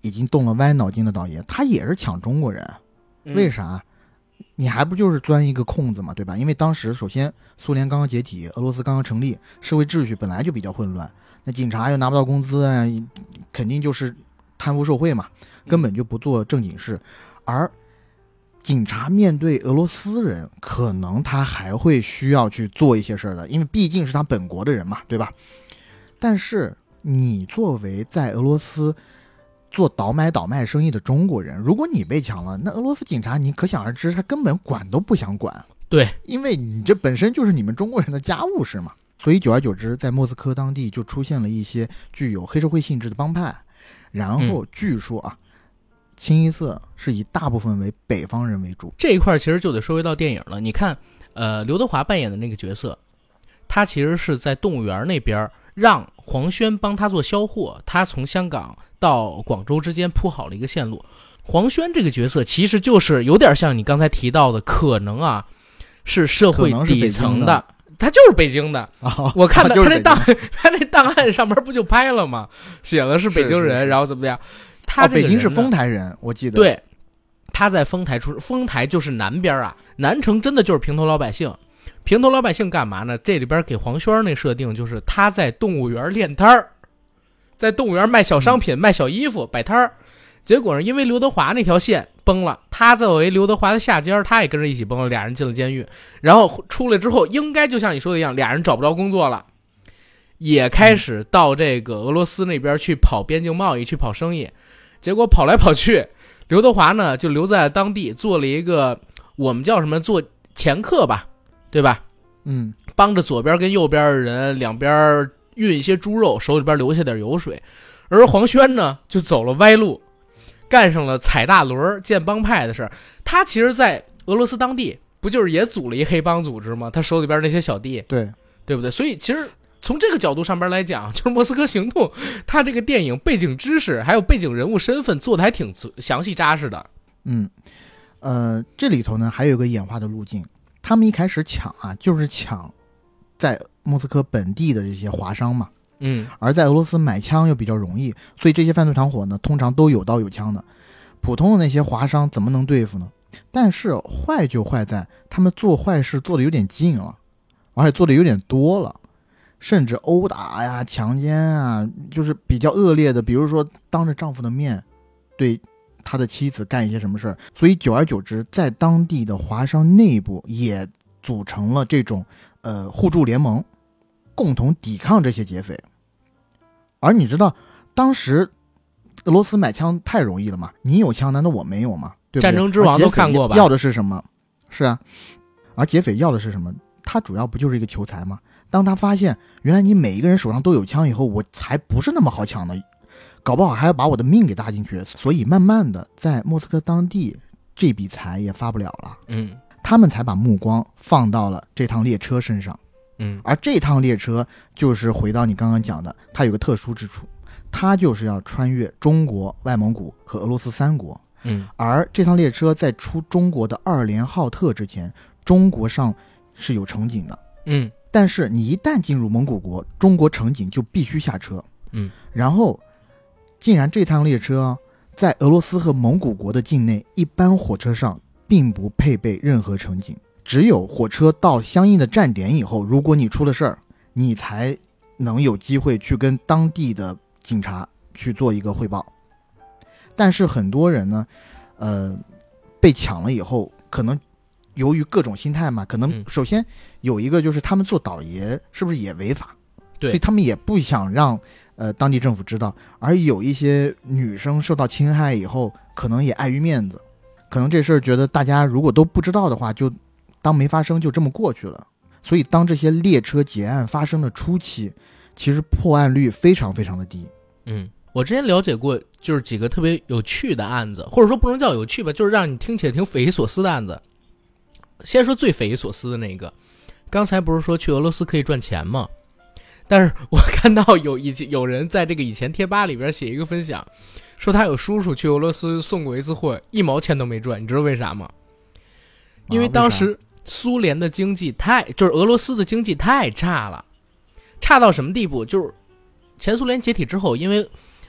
[SPEAKER 2] 已经动了歪脑筋的倒爷，他也是抢中国人，为啥？你还不就是钻一个空子嘛，对吧？因为当时首先苏联刚刚解体，俄罗斯刚刚成立，社会秩序本来就比较混乱，那警察又拿不到工资啊，肯定就是贪污受贿嘛，根本就不做正经事。而警察面对俄罗斯人，可能他还会需要去做一些事儿的，因为毕竟是他本国的人嘛，对吧？但是你作为在俄罗斯做倒买倒卖生意的中国人，如果你被抢了，那俄罗斯警察你可想而知，他根本管都不想管。
[SPEAKER 1] 对，
[SPEAKER 2] 因为你这本身就是你们中国人的家务事嘛。所以久而久之，在莫斯科当地就出现了一些具有黑社会性质的帮派。然后据说啊，清一色是以大部分为北方人为主。
[SPEAKER 1] 这一块其实就得说回到电影了。你看，刘德华扮演的那个角色，他其实是在动物园那边让黄轩帮他做销货，他从香港到广州之间铺好了一个线路。黄轩这个角色其实就是有点像你刚才提到的，可能啊是社会底层的，他就是北京的。我看他那档案上面不就拍了吗？写了是北京人，然后怎么样？他
[SPEAKER 2] 北京是丰台人，我记得。
[SPEAKER 1] 对，他在丰台丰台就是南边啊，南城真的就是平头老百姓。平头老百姓干嘛呢？这里边给黄轩那设定就是他在动物园练摊儿，在动物园卖小商品、卖小衣服、摆摊儿。结果呢，因为刘德华那条线崩了，他作为刘德华的下家，他也跟着一起崩了，俩人进了监狱。然后出来之后，应该就像你说的一样，俩人找不着工作了，也开始到这个俄罗斯那边去跑边境贸易，去跑生意。结果跑来跑去，刘德华呢就留在当地做了一个我们叫什么做掮客吧，对吧？帮着左边跟右边的人两边运一些猪肉，手里边留下点油水。而黄轩呢就走了歪路，干上了踩大轮建帮派的事。他其实在俄罗斯当地不就是也组了一黑帮组织吗？他手里边那些小弟，对不对？所以其实从这个角度上边来讲，就是莫斯科行动他这个电影背景知识还有背景人物身份做的还挺详细扎实的。
[SPEAKER 2] 这里头呢还有一个演化的路径。他们一开始抢啊，就是抢在莫斯科本地的这些华商嘛，而在俄罗斯买枪又比较容易，所以这些犯罪团伙呢，通常都有刀有枪的。普通的那些华商怎么能对付呢？但是坏就坏在他们做坏事做的有点近了，而且做的有点多了，甚至殴打呀、强奸啊，就是比较恶劣的，比如说当着丈夫的面对他的妻子干一些什么事儿。所以久而久之，在当地的华商内部也组成了这种互助联盟，共同抵抗这些劫匪。而你知道当时俄罗斯买枪太容易了嘛，你有枪难道我没有吗？对不对？
[SPEAKER 1] 战争之王都看过吧？
[SPEAKER 2] 要的是什么？是啊，而劫匪要的是什么？他主要不就是一个求财吗？当他发现原来你每一个人手上都有枪以后，我才不是那么好抢的，搞不好还要把我的命给搭进去。所以慢慢的在莫斯科当地这笔财也发不了了，他们才把目光放到了这趟列车身上。而这趟列车就是回到你刚刚讲的，它有个特殊之处，它就是要穿越中国、外蒙古和俄罗斯三国。而这趟列车在出中国的2连浩特之前，中国上是有城警的。但是你一旦进入蒙古国，中国城警就必须下车。然后竟然这趟列车在俄罗斯和蒙古国的境内，一般火车上并不配备任何城警，只有火车到相应的站点以后，如果你出了事儿，你才能有机会去跟当地的警察去做一个汇报。但是很多人呢被抢了以后，可能由于各种心态嘛，可能首先有一个就是他们做倒爷是不是也违法，
[SPEAKER 1] 对，
[SPEAKER 2] 所以他们也不想让当地政府知道。而有一些女生受到侵害以后，可能也碍于面子，可能这事儿觉得大家如果都不知道的话，就当没发生，就这么过去了。所以当这些列车劫案发生的初期，其实破案率非常非常的低。
[SPEAKER 1] 我之前了解过就是几个特别有趣的案子，或者说不能叫有趣吧，就是让你听起来挺匪夷所思的案子。先说最匪夷所思的那个，刚才不是说去俄罗斯可以赚钱吗？但是我看到有人在这个以前贴吧里边写一个分享，说他有叔叔去俄罗斯送过一次货，1毛钱都没赚。你知道为啥吗？因为当时苏联的经济就是俄罗斯的经济太差了，差到什么地步？就是前苏联解体之后，因为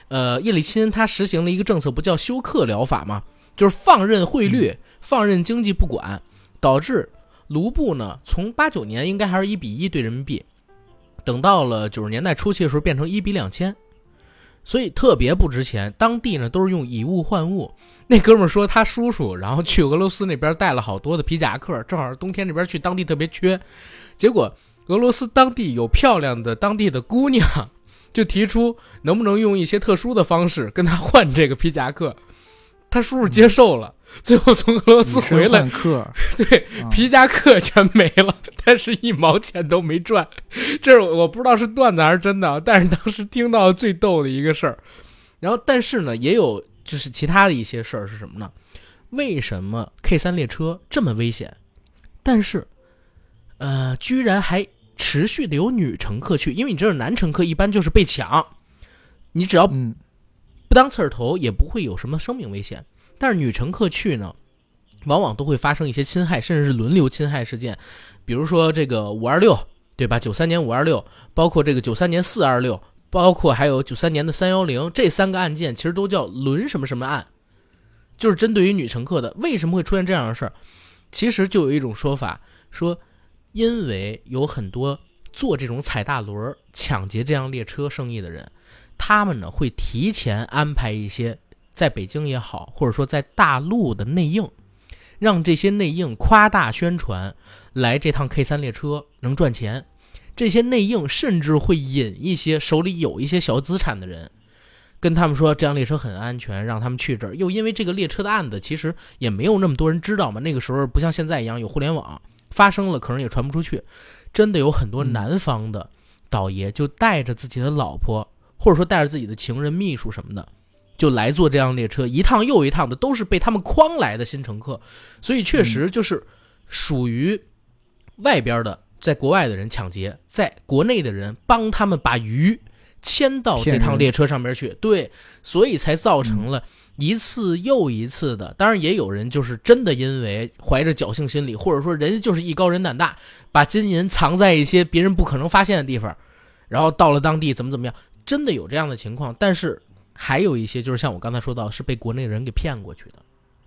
[SPEAKER 1] 叶利钦他实行了一个政策，不叫休克疗法吗？就是放任汇率，放任经济不管，导致卢布呢从89年应该还是1:1对人民币，等到了90年代初期的时候变成1比2000，所以特别不值钱。当地呢都是用以物换物。那哥们儿说他叔叔然后去俄罗斯那边带了好多的皮夹克，正好冬天这边去当地特别缺，结果俄罗斯当地有漂亮的当地的姑娘，就提出能不能用一些特殊的方式跟他换这个皮夹克，他叔叔接受了，最后从俄罗斯回来，对，皮夹克全没了，但是1毛钱都没赚。这是我不知道是段子还是真的，但是当时听到最逗的一个事儿。然后但是呢也有就是其他的一些事儿是什么呢？为什么 K3 列车这么危险，但是居然还持续的有女乘客去？因为你知道男乘客一般就是被抢，你只要不当刺儿头也不会有什么生命危险，但是女乘客去呢往往都会发生一些侵害，甚至是轮流侵害事件。比如说这个526，对吧？93年526，包括这个93年426，包括还有93年的310，这3个案件其实都叫轮什么什么案，就是针对于女乘客的。为什么会出现这样的事儿？其实就有一种说法说，因为有很多做这种踩大轮抢劫这样列车生意的人，他们呢会提前安排一些在北京也好，或者说在大陆的内应，让这些内应夸大宣传来这趟 K3 列车能赚钱。这些内应甚至会引一些手里有一些小资产的人，跟他们说这辆列车很安全，让他们去这儿。又因为这个列车的案子其实也没有那么多人知道嘛，那个时候不像现在一样有互联网，发生了可能也传不出去。真的有很多南方的倒爷就带着自己的老婆，或者说带着自己的情人秘书什么的，就来坐这辆列车，一趟又一趟的都是被他们诓来的新乘客。所以确实就是属于外边的在国外的人抢劫，在国内的人帮他们把鱼牵到这趟列车上面去。对，所以才造成了一次又一次的。当然也有人就是真的因为怀着侥幸心理，或者说人家就是艺高人胆大，把金银藏在一些别人不可能发现的地方，然后到了当地怎么样，真的有这样的情况。但是还有一些就是像我刚才说到是被国内人给骗过去的。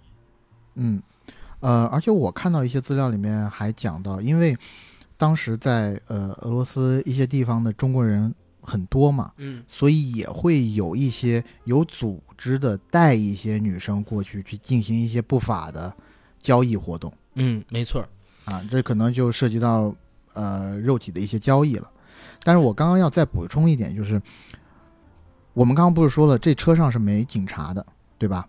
[SPEAKER 2] 而且我看到一些资料里面还讲到，因为当时在俄罗斯一些地方的中国人很多嘛，所以也会有一些有组织的带一些女生过去进行一些不法的交易活动。
[SPEAKER 1] 没错
[SPEAKER 2] 啊，这可能就涉及到肉体的一些交易了。但是我刚刚要再补充一点，就是我们刚刚不是说了这车上是没警察的，对吧？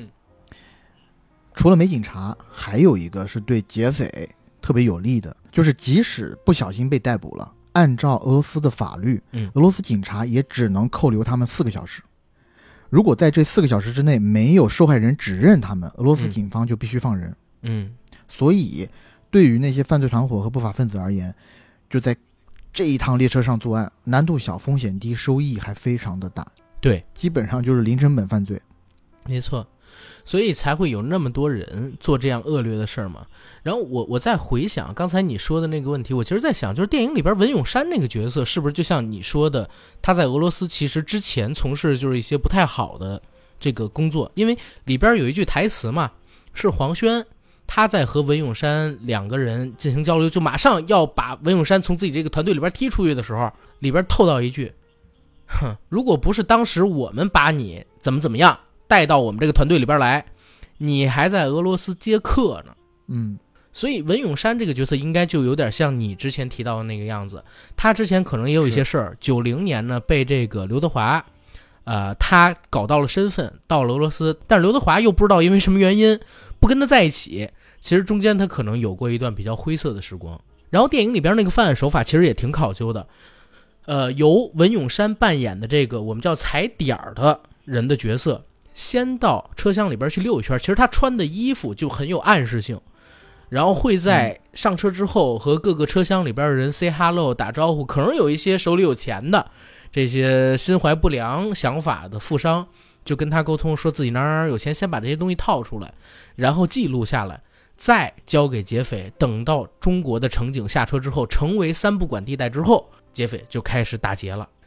[SPEAKER 2] 除了没警察，还有一个是对劫匪特别有利的，就是即使不小心被逮捕了，按照俄罗斯的法律，俄罗斯警察也只能扣留他们4个小时。如果在这4个小时之内没有受害人指认他们，俄罗斯警方就必须放人。所以对于那些犯罪团伙和不法分子而言，就在这一趟列车上作案，难度小，风险低，收益还非常的大。
[SPEAKER 1] 对，
[SPEAKER 2] 基本上就是零成本犯罪。
[SPEAKER 1] 没错，所以才会有那么多人做这样恶劣的事儿嘛。然后我再回想刚才你说的那个问题，我其实在想，就是电影里边文咏珊那个角色是不是就像你说的，他在俄罗斯其实之前从事就是一些不太好的这个工作。因为里边有一句台词嘛，是黄轩他在和文咏珊2个人进行交流，就马上要把文咏珊从自己这个团队里边踢出去的时候，里边透到一句，如果不是当时我们把你怎么样带到我们这个团队里边来，你还在俄罗斯接客呢。所以文咏珊这个角色应该就有点像你之前提到的那个样子。他之前可能也有一些事儿，90年呢被这个刘德华他搞到了身份，到了俄罗斯，但是刘德华又不知道因为什么原因不跟他在一起。其实中间他可能有过一段比较灰色的时光。然后电影里边那个犯案手法其实也挺考究的，由文咏珊扮演的这个我们叫踩点的人的角色，先到车厢里边去溜一圈，其实他穿的衣服就很有暗示性，然后会在上车之后和各个车厢里边的人 say hello 打招呼，可能有一些手里有钱的这些心怀不良想法的富商就跟他沟通，说自己哪儿有钱，先把这些东西套出来，然后记录下来，再交给劫匪。等到中国的乘警下车之后，成为3不管地带之后，劫匪就开始打劫了。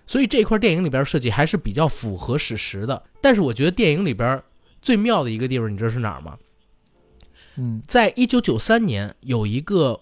[SPEAKER 1] 所以这块电影里边设计还是比较符合史实的。但是我觉得电影里边最妙的一个地方，你知道是哪儿吗？在1993年有一个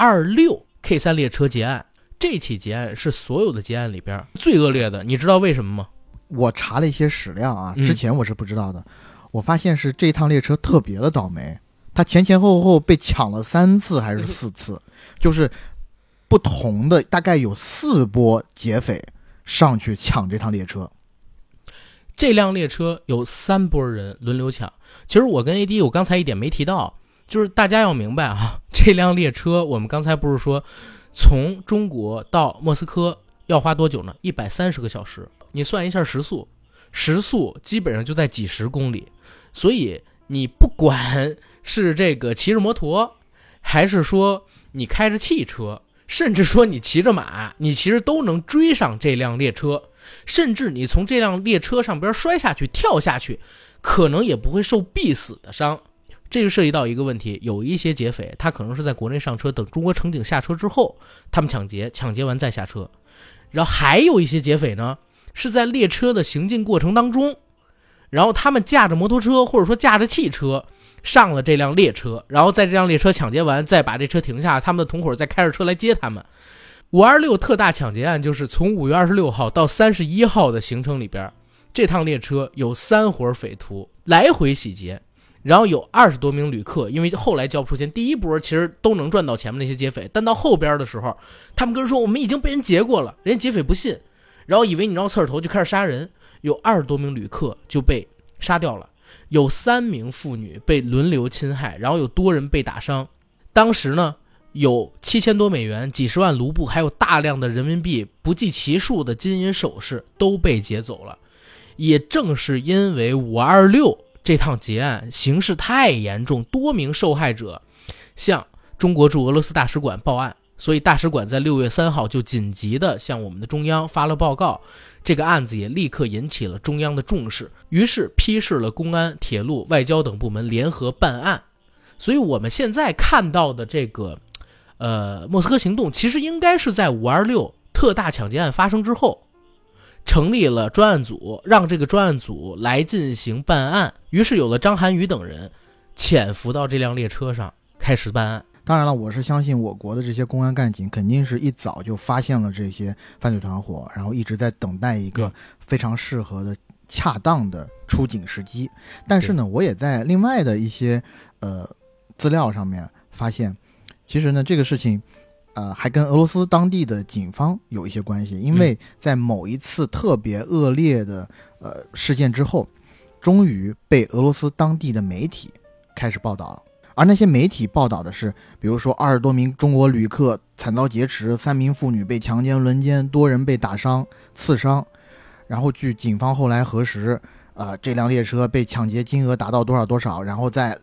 [SPEAKER 1] 526 K3 列车劫案，这起劫案是所有的劫案里边最恶劣的，你知道为什么吗？
[SPEAKER 2] 我查了一些史料啊，之前我是不知道的，我发现是这趟列车特别的倒霉，它前前后后被抢了3次还是4次，就是不同的大概有4波劫匪上去抢这趟列车。
[SPEAKER 1] 这辆列车有3波人轮流抢。其实我跟 AD 我刚才一点没提到，就是大家要明白啊，这辆列车我们刚才不是说从中国到莫斯科要花多久呢？130个小时。你算一下时速基本上就在几十公里。所以你不管是这个骑着摩托，还是说你开着汽车，甚至说你骑着马，你其实都能追上这辆列车。甚至你从这辆列车上边摔下去跳下去，可能也不会受必死的伤。这就涉及到一个问题，有一些劫匪他可能是在国内上车，等中国乘警下车之后他们抢劫完再下车。然后还有一些劫匪呢是在列车的行进过程当中，然后他们驾着摩托车或者说驾着汽车上了这辆列车，然后在这辆列车抢劫完再把这车停下，他们的同伙再开着车来接他们。526特大抢劫案就是从5月26号到31号的行程里边，这趟列车有3伙匪徒来回洗劫，然后有20多名旅客，因为后来交不出钱，第一波其实都能赚到前面那些劫匪，但到后边的时候他们跟人说我们已经被人劫过了，人家劫匪不信，然后以为你绕刺头就开始杀人，有20多名旅客就被杀掉了，有3名妇女被轮流侵害，然后有多人被打伤。当时呢有7000多美元、几十万卢布，还有大量的人民币不计其数的金银首饰都被劫走了。也正是因为526这趟劫案形势太严重，多名受害者向中国驻俄罗斯大使馆报案，所以大使馆在6月3号就紧急的向我们的中央发了报告，这个案子也立刻引起了中央的重视，于是批示了公安、铁路、外交等部门联合办案。所以我们现在看到的这个莫斯科行动其实应该是在526特大抢劫案发生之后成立了专案组，让这个专案组来进行办案，于是有了张涵予等人潜伏到这辆列车上开始办案。
[SPEAKER 2] 当然了，我是相信我国的这些公安干警肯定是一早就发现了这些犯罪团伙，然后一直在等待一个非常适合的恰当的出警时机。但是呢，我也在另外的一些资料上面发现，其实呢这个事情还跟俄罗斯当地的警方有一些关系，因为在某一次特别恶劣的事件之后，终于被俄罗斯当地的媒体开始报道了。而那些媒体报道的是，比如说20多名中国旅客惨遭劫持，3名妇女被强奸轮奸，多人被打伤刺伤。然后据警方后来核实，这辆列车被抢劫金额达到多少多少，然后在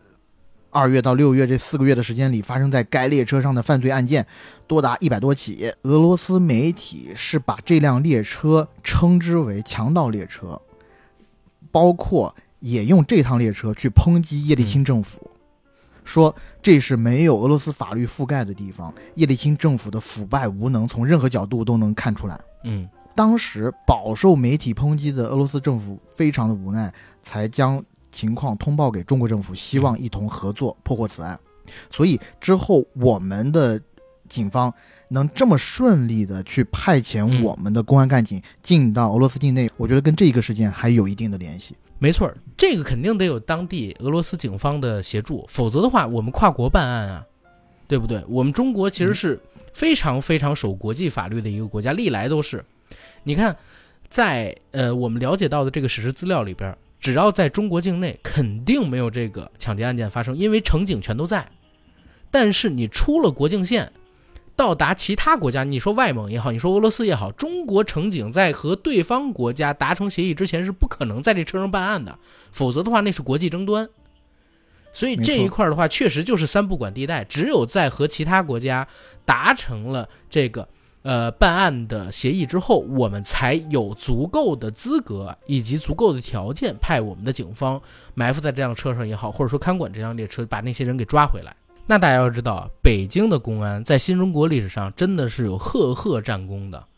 [SPEAKER 2] 2月到6月这4个月的时间里，发生在该列车上的犯罪案件多达100多起。俄罗斯媒体是把这辆列车称之为强盗列车，包括也用这趟列车去抨击叶利钦政府，说这是没有俄罗斯法律覆盖的地方，叶利钦政府的腐败无能从任何角度都能看出来。当时饱受媒体抨击的俄罗斯政府非常的无奈，才将情况通报给中国政府，希望一同合作破获此案。所以之后我们的警方能这么顺利的去派遣我们的公安干警进到俄罗斯境内，我觉得跟这个事件还有一定的联系。
[SPEAKER 1] 没错，这个肯定得有当地俄罗斯警方的协助，否则的话我们跨国办案啊，对不对？我们中国其实是非常非常守国际法律的一个国家，历来都是。你看在我们了解到的这个史实资料里边，只要在中国境内肯定没有这个抢劫案件发生，因为乘警全都在。但是你出了国境线到达其他国家，你说外蒙也好，你说俄罗斯也好，中国乘警在和对方国家达成协议之前是不可能在这车上办案的，否则的话那是国际争端。所以这一块的话确实就是3不管地带，只有在和其他国家达成了这个办案的协议之后，我们才有足够的资格以及足够的条件派我们的警方埋伏在这辆车上也好，或者说看管这辆列车，把那些人给抓回来。那大家要知道，北京的公安在新中国历史上真的是有赫赫战功的。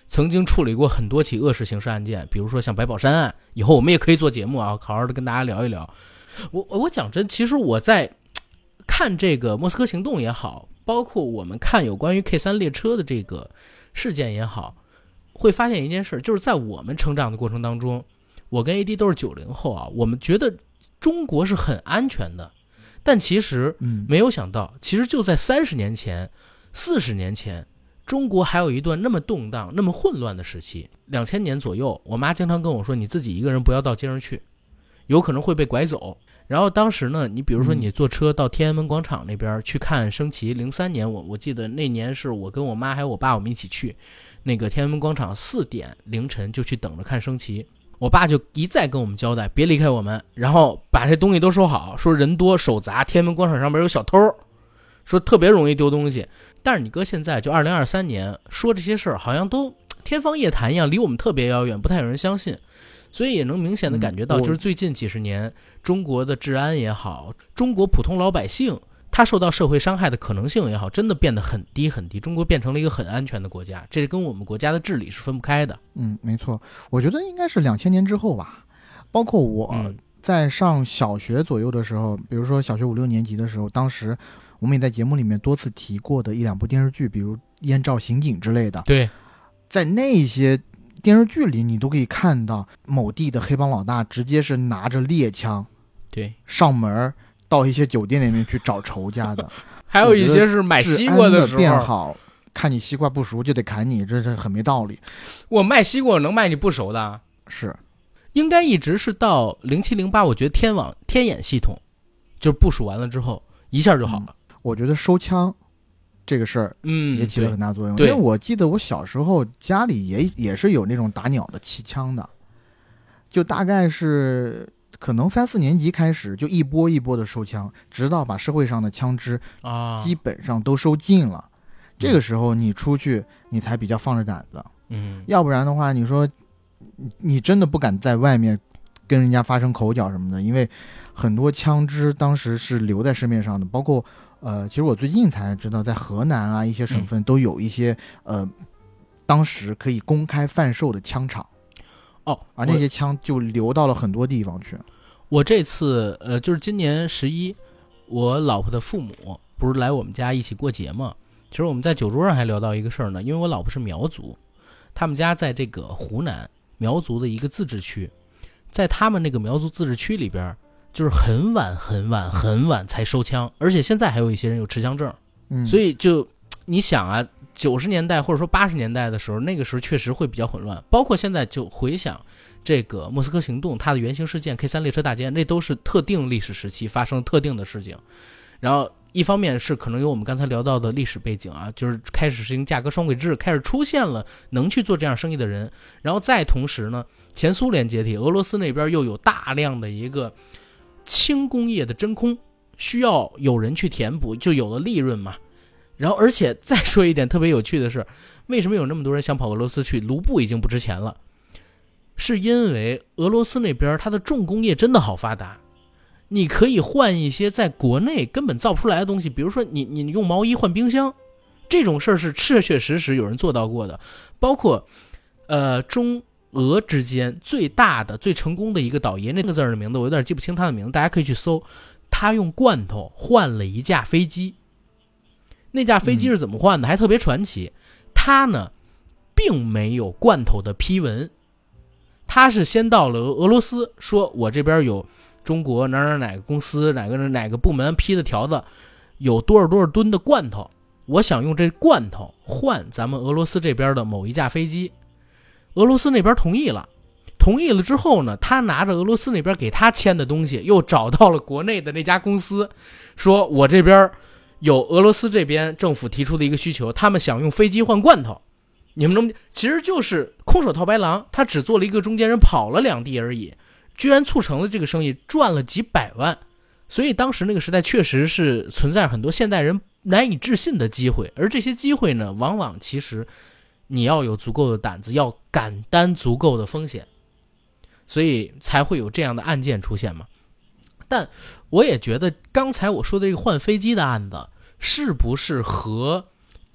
[SPEAKER 1] 曾经处理过很多起恶式刑事案件，比如说像白宝山案，以后我们也可以做节目啊，好好的跟大家聊一聊。我讲真，其实我在看这个莫斯科行动也好，包括我们看有关于 K3 列车的这个事件也好，会发现一件事，就是在我们成长的过程当中，我跟 AD 都是90后啊，我们觉得中国是很安全的，但其实没有想到，其实就在30年前、40年前，中国还有一段那么动荡、那么混乱的时期。2000年左右，我妈经常跟我说，你自己一个人不要到街上去，有可能会被拐走。然后当时呢，你比如说你坐车到天安门广场那边去看升旗，03年我记得那年是我跟我妈还有我爸我们一起去那个天安门广场，4点凌晨就去等着看升旗。我爸就一再跟我们交代别离开我们，然后把这东西都收好，说人多手杂，天安门广场上面有小偷，说特别容易丢东西。但是你搁现在就2023年说这些事儿好像都天方夜谭一样，离我们特别遥远，不太有人相信。所以也能明显的感觉到，就是最近几十年中国的治安也好，中国普通老百姓他受到社会伤害的可能性也好，真的变得很低很低。中国变成了一个很安全的国家，这跟我们国家的治理是分不开的。
[SPEAKER 2] 没错，我觉得应该是2000年之后吧。包括我在上小学左右的时候，比如说小学5、6年级的时候，当时我们也在节目里面多次提过的1、2部电视剧，比如《燕赵刑警》之类的。
[SPEAKER 1] 对，
[SPEAKER 2] 在那些电视剧里，你都可以看到某地的黑帮老大直接是拿着猎枪，
[SPEAKER 1] 对，
[SPEAKER 2] 上门到一些酒店里面去找仇家的。
[SPEAKER 1] 还有一些是买西瓜的时候，
[SPEAKER 2] 变好，看你西瓜不熟就得砍你，这是很没道理。
[SPEAKER 1] 我卖西瓜能卖你不熟的？
[SPEAKER 2] 是，
[SPEAKER 1] 应该一直是到07、08，我觉得天眼系统就是部署完了之后，一下就好了。
[SPEAKER 2] 我觉得收枪这个事儿，也起了很大作用。因为我记得我小时候家里也是有那种打鸟的气枪的，就大概是可能3、4年级开始就一波一波的收枪，直到把社会上的枪支基本上都收尽了。这个时候你出去，你才比较放着胆子。要不然的话，你说你真的不敢在外面跟人家发生口角什么的，因为很多枪支当时是留在市面上的，包括其实我最近才知道，在河南啊一些省份都有一些当时可以公开贩售的枪厂。而那些枪就流到了很多地方去。
[SPEAKER 1] 我这次就是今年11，我老婆的父母不是来我们家一起过节吗？其实我们在酒桌上还聊到一个事儿呢，因为我老婆是苗族，他们家在这个湖南苗族的一个自治区，在他们那个苗族自治区里边，就是很晚才收枪，而且现在还有一些人有持枪证。所以就你想啊，90年代或者说80年代的时候，那个时候确实会比较混乱。包括现在就回想这个莫斯科行动，它的原型事件 K3 列车大劫案，那都是特定历史时期发生特定的事情。然后一方面是可能有我们刚才聊到的历史背景啊，就是开始实行价格双轨制，开始出现了能去做这样生意的人。然后再同时呢，前苏联解体，俄罗斯那边又有大量的一个轻工业的真空，需要有人去填补，就有了利润嘛。然后而且再说一点特别有趣的是，为什么有那么多人想跑俄罗斯去？卢布已经不值钱了，是因为俄罗斯那边它的重工业真的好发达，你可以换一些在国内根本造不出来的东西，比如说你用毛衣换冰箱，这种事儿是确确实实有人做到过的。包括中俄之间最大的最成功的一个倒爷，那个字的名字我有点记不清他的名字，大家可以去搜，他用罐头换了一架飞机。那架飞机是怎么换的？还特别传奇。他呢，并没有罐头的批文，他是先到了俄罗斯，说我这边有中国哪个公司哪个部门批的条子，有多少吨的罐头，我想用这罐头换咱们俄罗斯这边的某一架飞机。俄罗斯那边同意了之后呢，他拿着俄罗斯那边给他签的东西，又找到了国内的那家公司，说我这边有俄罗斯这边政府提出的一个需求，他们想用飞机换罐头，你们能其实就是空手套白狼，他只做了一个中间人，跑了2地而已，居然促成了这个生意，赚了几百万。所以当时那个时代确实是存在很多现代人难以置信的机会，而这些机会呢，往往其实你要有足够的胆子，要敢担足够的风险，所以才会有这样的案件出现嘛。但我也觉得刚才我说的这个换飞机的案子，是不是和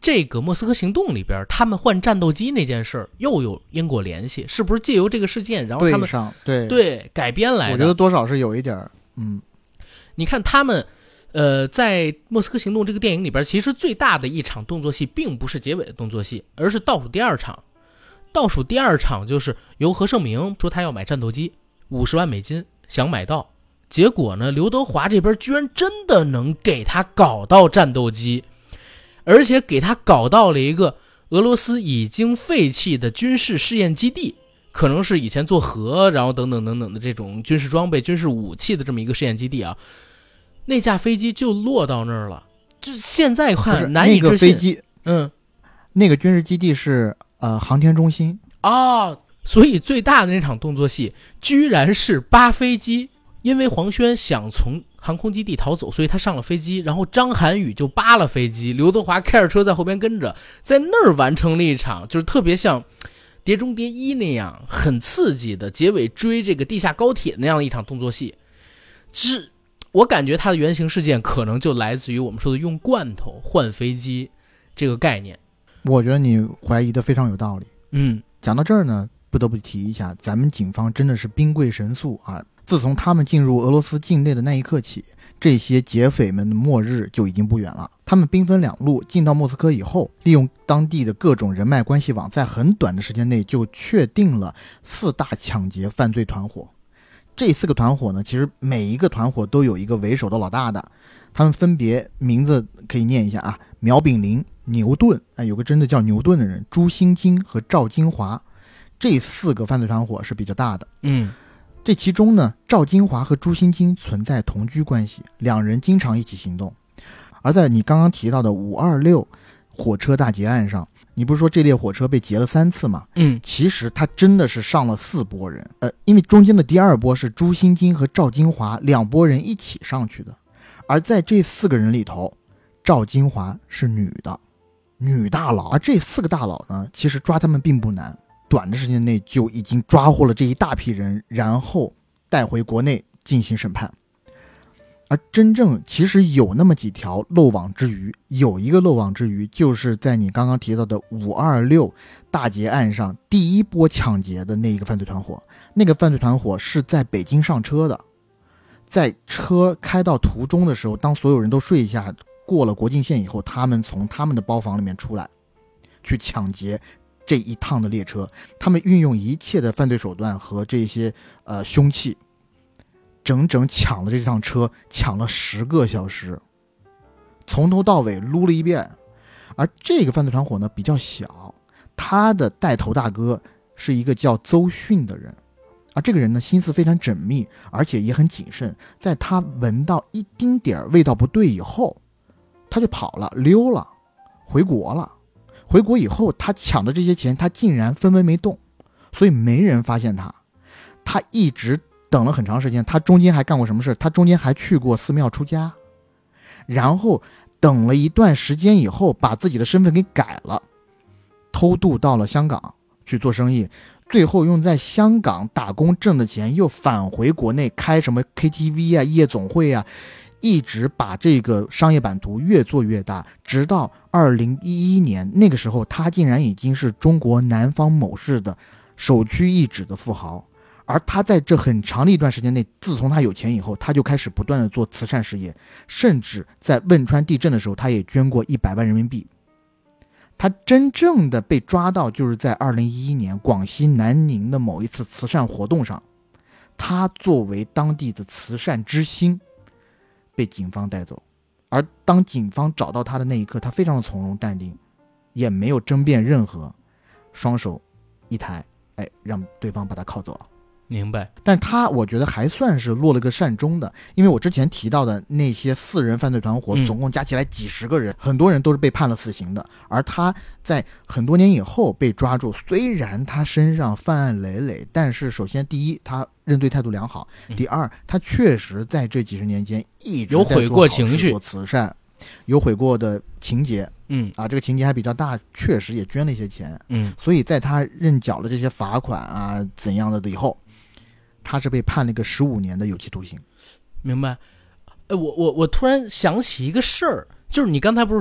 [SPEAKER 1] 这个莫斯科行动里边他们换战斗机那件事又有因果联系，是不是借由这个事件然后他们对改编来的？
[SPEAKER 2] 我觉得多少是有一点。
[SPEAKER 1] 你看他们在莫斯科行动这个电影里边，其实最大的一场动作戏并不是结尾的动作戏，而是倒数第二场。倒数第二场就是由何胜明说他要买战斗机50万美金，想买到，结果呢刘德华这边居然真的能给他搞到战斗机，而且给他搞到了一个俄罗斯已经废弃的军事试验基地，可能是以前做核然后等等等等的这种军事装备军事武器的这么一个试验基地啊。那架飞机就落到那儿了，就现在看难以置信。
[SPEAKER 2] 那个飞机那个军事基地是航天中心
[SPEAKER 1] 啊，所以最大的那场动作戏居然是扒飞机，因为黄轩想从航空基地逃走，所以他上了飞机，然后张涵予就扒了飞机，刘德华开着车在后边跟着，在那儿完成了一场就是特别像碟中谍1那样很刺激的结尾追这个地下高铁那样的一场动作戏。我感觉它的原型事件可能就来自于我们说的用罐头换飞机这个概念。
[SPEAKER 2] 我觉得你怀疑的非常有道理。讲到这儿呢，不得不提一下，咱们警方真的是兵贵神速啊！自从他们进入俄罗斯境内的那一刻起，这些劫匪们的末日就已经不远了。他们兵分两路，进到莫斯科以后，利用当地的各种人脉关系网，在很短的时间内就确定了4大抢劫犯罪团伙。这4个团伙呢，其实每一个团伙都有一个为首的老大的，他们分别名字可以念一下啊：苗炳林、牛顿，有个真的叫牛顿的人，朱兴金和赵金华。这4个犯罪团伙是比较大的。这其中呢，赵金华和朱兴金存在同居关系，两人经常一起行动。而在你刚刚提到的526火车大劫案上，你不是说这列火车被劫了3次吗？其实他真的是上了4波人，因为中间的第2波是朱兴金和赵金华2拨人一起上去的。而在这4个人里头，赵金华是女大佬，而这4个大佬呢，其实抓他们并不难，短的时间内就已经抓获了这一大批人，然后带回国内进行审判。而真正其实有那么几条漏网之鱼，有一个漏网之鱼就是在你刚刚提到的526大劫案上第一波抢劫的那一个犯罪团伙。那个犯罪团伙是在北京上车的，在车开到途中的时候，当所有人都睡下过了国境线以后，他们从他们的包房里面出来去抢劫这一趟的列车。他们运用一切的犯罪手段和这些凶器，整整抢了这趟车，抢了10个小时，从头到尾撸了一遍。而这个犯罪团伙呢比较小，他的带头大哥是一个叫邹迅的人，而这个人呢心思非常缜密，而且也很谨慎。在他闻到一丁点味道不对以后，他就跑了，溜了，回国了。回国以后，他抢的这些钱他竟然分文没动，所以没人发现他。他一直等了很长时间，他中间还干过什么事？他中间还去过寺庙出家，然后等了一段时间以后，把自己的身份给改了，偷渡到了香港去做生意，最后用在香港打工挣的钱又返回国内开什么 KTV 啊、夜总会啊，一直把这个商业版图越做越大，直到2011年，那个时候他竟然已经是中国南方某市的首屈一指的富豪。而他在这很长的一段时间内，自从他有钱以后，他就开始不断的做慈善事业，甚至在汶川地震的时候，他也捐过100万人民币。他真正的被抓到就是在2011年广西南宁的某一次慈善活动上，他作为当地的慈善之星被警方带走。而当警方找到他的那一刻，他非常的从容淡定，也没有争辩任何，双手一抬，让对方把他铐走了。
[SPEAKER 1] 明白。
[SPEAKER 2] 但他我觉得还算是落了个善终的，因为我之前提到的那些4人犯罪团伙总共加起来几十个人，很多人都是被判了死刑的，而他在很多年以后被抓住，虽然他身上犯案累累，但是首先第一，他认罪态度良好，第二，他确实在这几十年间一直
[SPEAKER 1] 有悔过情绪，
[SPEAKER 2] 做慈善，有悔过的情节，这个情节还比较大，确实也捐了一些钱，所以在他认缴了这些罚款啊怎样的以后，他是被判了一个15年的有期徒刑。
[SPEAKER 1] 明白。我突然想起一个事儿，就是你刚才不是说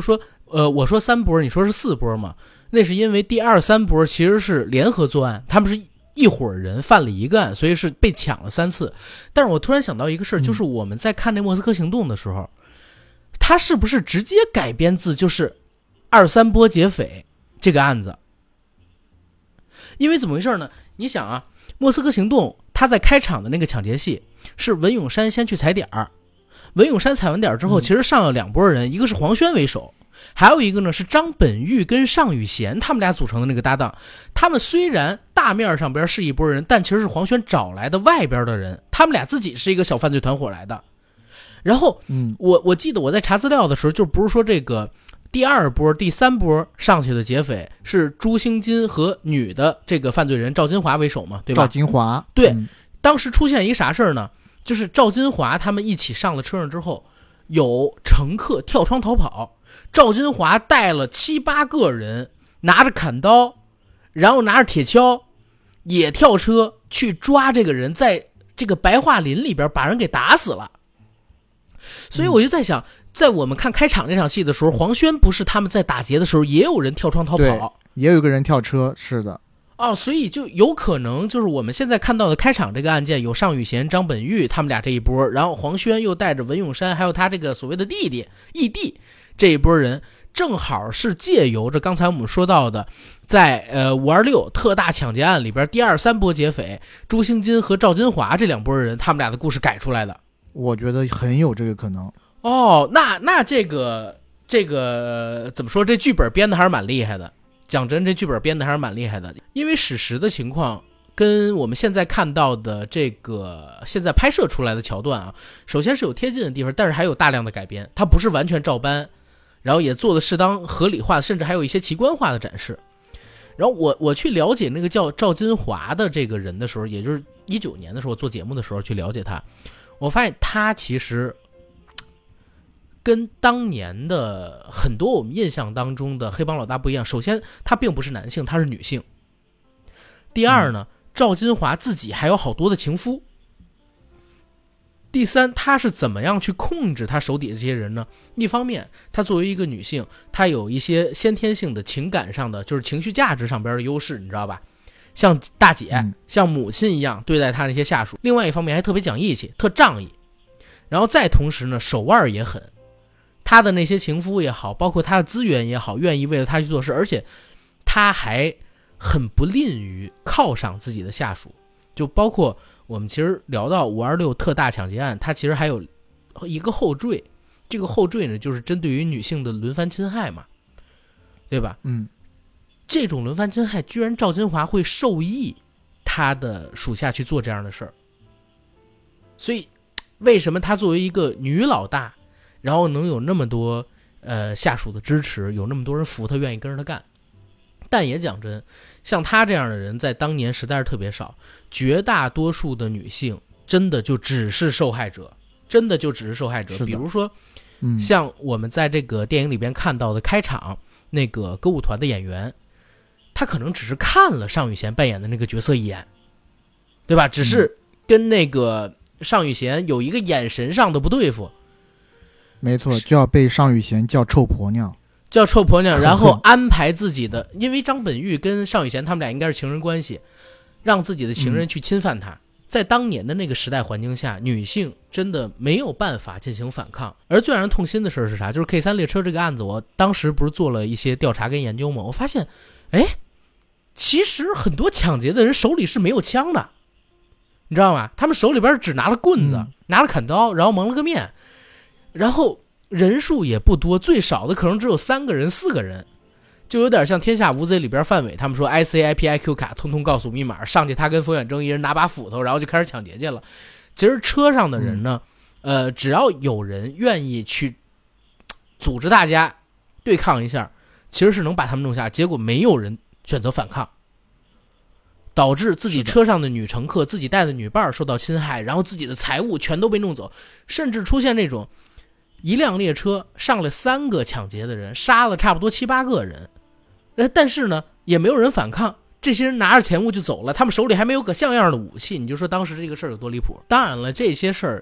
[SPEAKER 1] 我说3波，你说是4波嘛？那是因为第2、3波其实是联合作案，他们是一伙人犯了一个案，所以是被抢了3次。但是我突然想到一个事儿，就是我们在看那莫斯科行动的时候，他是不是直接改编自就是2、3波劫匪这个案子？因为怎么回事呢？你想啊，莫斯科行动他在开场的那个抢劫戏是文咏珊先去踩点儿，文咏珊踩完点儿之后，其实上了2拨人，一个是黄轩为首，还有一个呢是张本煜跟尚宇贤他们俩组成的那个搭档。他们虽然大面上边是一拨人，但其实是黄轩找来的外边的人，他们俩自己是一个小犯罪团伙来的。然后我记得我在查资料的时候，就不是说这个第2波、第3波上去的劫匪是朱兴金和女的这个犯罪人赵金华为首嘛，对吧？
[SPEAKER 2] 赵金华，
[SPEAKER 1] 对，当时出现一个啥事儿呢？就是赵金华他们一起上了车上之后，有乘客跳窗逃跑，赵金华带了7、8个人，拿着砍刀，然后拿着铁锹，也跳车去抓这个人，在这个白桦林里边把人给打死了。所以我就在想，在我们看开场这场戏的时候，黄轩不是他们在打劫的时候也有人跳窗逃跑，
[SPEAKER 2] 也有一个人跳车，是的。
[SPEAKER 1] 所以就有可能就是我们现在看到的开场这个案件有尚宇贤、张本煜他们俩这一波，然后黄轩又带着文咏珊还有他这个所谓的弟弟义弟这一波人，正好是借由着刚才我们说到的在526特大抢劫案里边第2、3波劫匪朱兴金和赵金华这2拨人他们俩的故事改出来的。
[SPEAKER 2] 我觉得很有这个可能。
[SPEAKER 1] 那这个怎么说，这剧本编的还是蛮厉害的。讲真，这剧本编的还是蛮厉害的，因为史实的情况跟我们现在看到的这个现在拍摄出来的桥段啊，首先是有贴近的地方，但是还有大量的改编，它不是完全照搬，然后也做的适当合理化，甚至还有一些奇观化的展示。然后我去了解那个叫赵金华的这个人的时候，也就是19年的时候做节目的时候去了解他，我发现他其实跟当年的很多我们印象当中的黑帮老大不一样。首先他并不是男性，他是女性。第二呢，赵金华自己还有好多的情夫。第三，他是怎么样去控制他手底的这些人呢？一方面他作为一个女性，他有一些先天性的情感上的就是情绪价值上边的优势，你知道吧，像大姐像母亲一样对待他那些下属。另外一方面还特别讲义气，特仗义。然后再同时呢，手腕也狠，他的那些情夫也好，包括他的资源也好，愿意为了他去做事，而且他还很不吝于犒赏自己的下属。就包括我们其实聊到526特大抢劫案，它其实还有一个后缀，这个后缀呢就是针对于女性的轮番侵害嘛，对吧？这种轮番侵害居然赵金华会授意他的属下去做这样的事儿。所以为什么他作为一个女老大，然后能有那么多下属的支持，有那么多人服他，愿意跟着他干？但也讲真，像他这样的人在当年实在是特别少，绝大多数的女性真的就只是受害者，真的就只是受害者。比如说像我们在这个电影里边看到的开场那个歌舞团的演员，他可能只是看了尚宇贤扮演的那个角色一眼，对吧？只是跟那个尚宇贤有一个眼神上的不对付，
[SPEAKER 2] 没错，就要被尚宇贤叫臭婆娘，
[SPEAKER 1] 然后安排自己的，因为张本煜跟尚宇贤他们俩应该是情人关系，让自己的情人去侵犯他。在当年的那个时代环境下，女性真的没有办法进行反抗。而最让人痛心的事是啥？就是 K3 列车这个案子，我当时不是做了一些调查跟研究吗？我发现其实很多抢劫的人手里是没有枪的，你知道吗？他们手里边只拿了棍子，拿了砍刀，然后蒙了个面，然后人数也不多，最少的可能只有3个人4个人，就有点像天下无贼里边范伟他们说 IC、IP、IQ 卡通通告诉密码，上去他跟冯远征一人拿把斧头，然后就开始抢劫去了。其实车上的人呢只要有人愿意去组织大家对抗一下，其实是能把他们弄下。结果没有人选择反抗，导致自己车上的女乘客、自己带的女伴受到侵害，然后自己的财物全都被弄走，甚至出现那种一辆列车上了3个抢劫的人，杀了差不多7、8个人，但是呢也没有人反抗，这些人拿着钱物就走了，他们手里还没有个像样的武器，你就说当时这个事儿有多离谱。当然了，这些事儿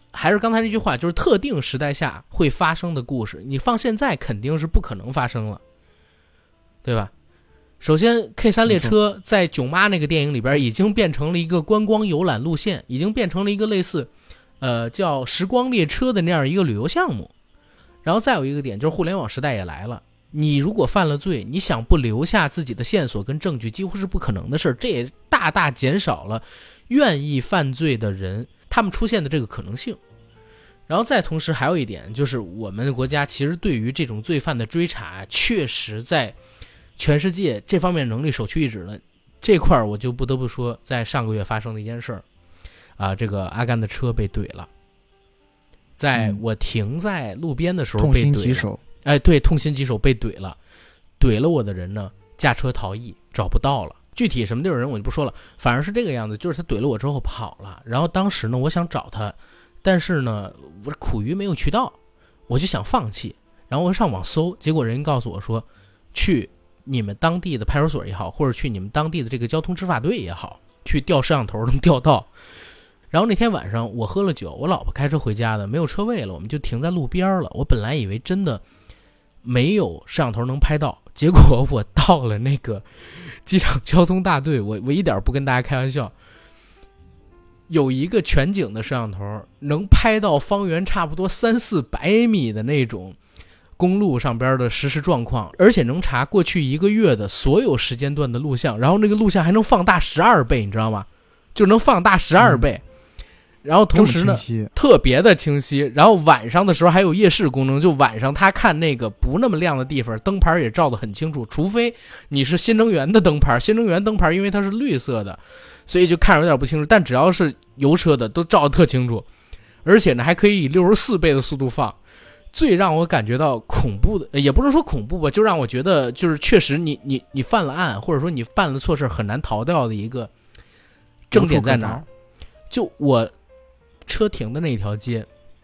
[SPEAKER 1] 还是刚才那句话，就是特定时代下会发生的故事，你放现在肯定是不可能发生了，对吧？首先 K3 列车在囧妈那个电影里边已经变成了一个观光游览路线，已经变成了一个类似叫时光列车的那样一个旅游项目。然后再有一个点就是互联网时代也来了，你如果犯了罪，你想不留下自己的线索跟证据几乎是不可能的事，这也大大减少了愿意犯罪的人他们出现的这个可能性。然后再同时还有一点就是我们国家其实对于这种罪犯的追查确实在全世界这方面能力首屈一指的，这块我就不得不说在上个月发生的一件事啊，这个阿甘的车被怼了，在我停在路边的时候被怼了，痛心疾首。哎，对，痛心疾首被怼了，怼了我的人呢驾车逃逸，找不到了。具体什么地儿人我就不说了，反而是这个样子，就是他怼了我之后跑了。然后当时呢，我想找他，但是呢，我苦于没有渠道，我就想放弃。然后我上网搜，结果人告诉我说，去你们当地的派出所也好，或者去你们当地的这个交通执法队也好，去调摄像头能调到。然后那天晚上我喝了酒，我老婆开车回家的，没有车位了，我们就停在路边了。我本来以为真的没有摄像头能拍到，结果我到了那个机场交通大队，我一点不跟大家开玩笑，有一个全景的摄像头能拍到方圆差不多300-400米的那种公路上边的实时状况，而且能查过去1个月的所有时间段的录像，然后那个录像还能放大12倍，你知道吗？就能放大12倍。然后同时呢特别的清晰，然后晚上的时候还有夜视功能，就晚上他看那个不那么亮的地方灯牌也照得很清楚，除非你是新能源的灯牌，新能源灯牌因为它是绿色的，所以就看着有点不清楚，但只要是油车的都照得特清楚，而且呢还可以以64倍的速度放。最让我感觉到恐怖的，也不是说恐怖吧，就让我觉得就是确实你犯了案，或者说你办了错事很难逃掉的一个正点在哪儿？就我车停的那条街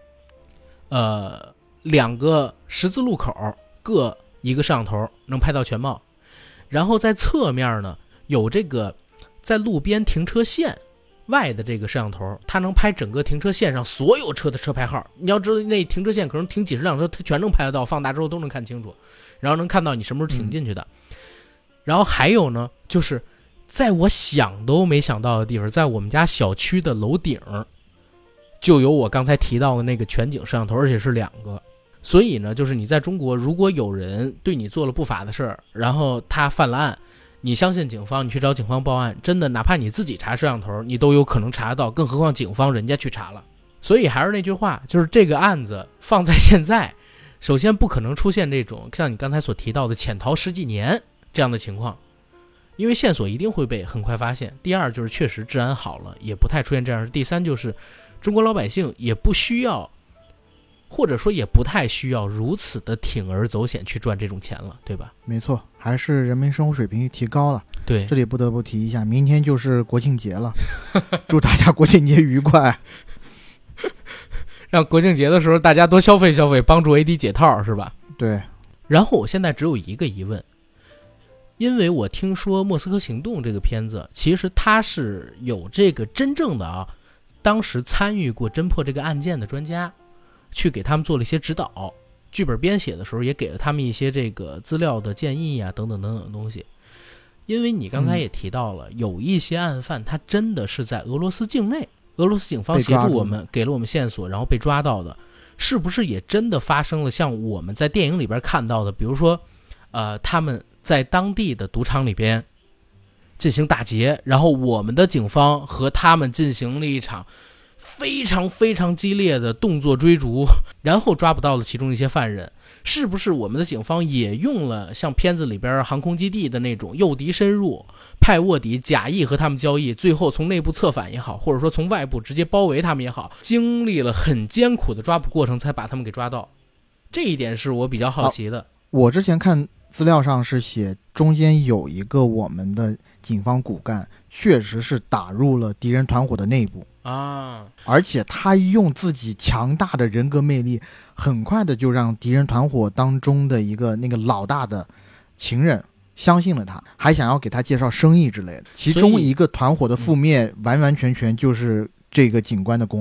[SPEAKER 1] ，2个十字路口各一个摄像头能拍到全貌，然后在侧面呢有这个在路边停车线外的这个摄像头，它能拍整个停车线上所有车的车牌号。你要知道那停车线可能停几十辆车，它全能拍得到，放大之后都能看清楚，然后能看到你什么时候停进去的。然后还有呢，就是在我想都没想到的地方，在我们家小区的楼顶就有我刚才提到的那个全景摄像头，而且是2个。所以呢，就是你在中国，如果有人对你做了不法的事儿，然后他犯了案，你相信警方，你去找警方报案，真的哪怕你自己查摄像头，你都有可能查得到，更何况警方人家去查了。所以还是那句话，就是这个案子放在现在，首先不可能出现这种像你刚才所提到的潜逃10几年这样的情况，因为线索一定会被很快发现。第二就是确实治安好了，也不太出现这样的。第三就是中国老百姓也不需要，或者说也不太需要如此的铤而走险去赚这种钱了，对吧？
[SPEAKER 2] 没错，还是人民生活水平提高了。
[SPEAKER 1] 对，
[SPEAKER 2] 这里不得不提一下，明天就是国庆节了，祝大家国庆节愉快。
[SPEAKER 1] 让国庆节的时候大家多消费消费，帮助 AD 解套，是吧？
[SPEAKER 2] 对。
[SPEAKER 1] 然后我现在只有一个疑问，因为我听说《莫斯科行动》这个片子，其实它是有这个真正的当时参与过侦破这个案件的专家，去给他们做了一些指导，剧本编写的时候也给了他们一些这个资料的建议啊，等等等等的东西。因为你刚才也提到了，有一些案犯他真的是在俄罗斯境内，俄罗斯警方协助我们，给了我们线索，然后被抓到的，是不是也真的发生了像我们在电影里边看到的，比如说他们在当地的赌场里边进行打劫，然后我们的警方和他们进行了一场非常非常激烈的动作追逐，然后抓捕到了其中一些犯人。是不是我们的警方也用了像片子里边航空基地的那种诱敌深入，派卧底假意和他们交易，最后从内部策反也好，或者说从外部直接包围他们也好，经历了很艰苦的抓捕过程才把他们给抓到？这一点是我比较好奇的。
[SPEAKER 2] 我之前看资料上是写中间有一个我们的警方骨干确实是打入了敌人团伙的内部
[SPEAKER 1] 啊，
[SPEAKER 2] 而且他用自己强大的人格魅力，很快的就让敌人团伙当中的一个那个老大的情人相信了他，还想要给他介绍生意之类的。其中一个团伙的覆灭完完全全就是这个警官的功劳。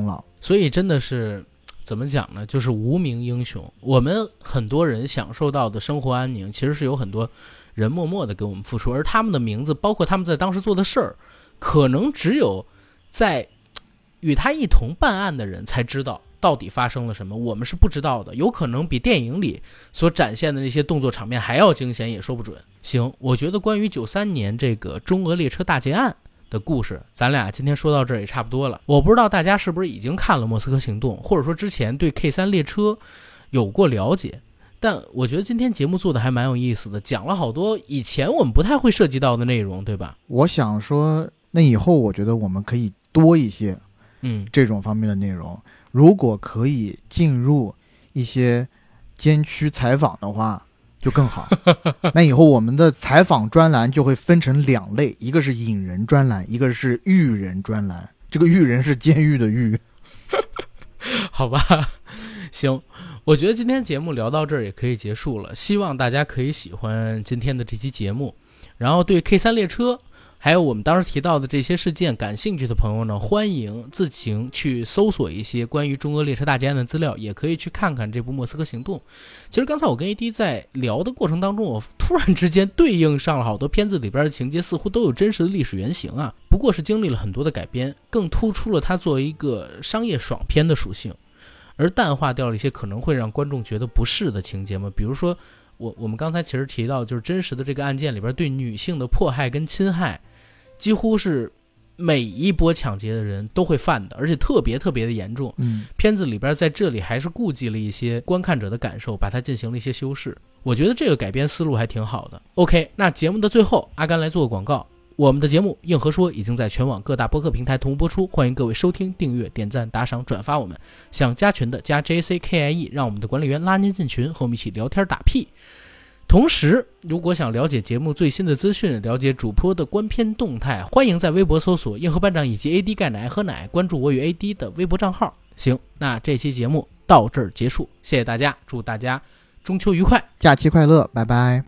[SPEAKER 1] 所以真的是怎么讲呢，就是无名英雄。我们很多人享受到的生活安宁，其实是有很多人默默的给我们付出，而他们的名字包括他们在当时做的事儿，可能只有在与他一同办案的人才知道到底发生了什么，我们是不知道的，有可能比电影里所展现的那些动作场面还要惊险，也说不准。行，我觉得关于93年这个中俄列车大劫案的故事，咱俩今天说到这儿也差不多了。我不知道大家是不是已经看了《莫斯科行动》，或者说之前对 K3 列车有过了解，但我觉得今天节目做的还蛮有意思的，讲了好多以前我们不太会涉及到的内容，对吧？
[SPEAKER 2] 我想说，那以后我觉得我们可以多一些这种方面的内容，如果可以进入一些监区采访的话就更好。那以后我们的采访专栏就会分成2类，一个是引人专栏，一个是狱人专栏。这个狱人是监狱的狱。
[SPEAKER 1] 好吧，行，我觉得今天节目聊到这儿也可以结束了，希望大家可以喜欢今天的这期节目，然后对 K3 列车还有我们当时提到的这些事件感兴趣的朋友呢，欢迎自行去搜索一些关于中俄列车大劫案的资料，也可以去看看这部《莫斯科行动》。其实刚才我跟 AD 在聊的过程当中，我突然之间对应上了好多片子里边的情节，似乎都有真实的历史原型啊，不过是经历了很多的改编，更突出了它作为一个商业爽片的属性，而淡化掉了一些可能会让观众觉得不适的情节嘛。比如说我们刚才其实提到，就是真实的这个案件里边对女性的迫害跟侵害几乎是每一波抢劫的人都会犯的，而且特别的严重。片子里边在这里还是顾及了一些观看者的感受，把它进行了一些修饰，我觉得这个改编思路还挺好的。 OK， 那节目的最后阿甘来做个广告，我们的节目硬核说已经在全网各大播客平台同步播出，欢迎各位收听、订阅、点赞、打赏、转发我们。想加群的加 JCKIE， 让我们的管理员拉您进群，和我们一起聊天打屁。同时如果想了解节目最新的资讯，了解主播的观片动态，欢迎在微博搜索硬核班长以及 AD 钙奶喝奶，关注我与 AD 的微博账号。行，那这期节目到这儿结束，谢谢大家，祝大家中秋愉快，
[SPEAKER 2] 假期快乐，拜拜。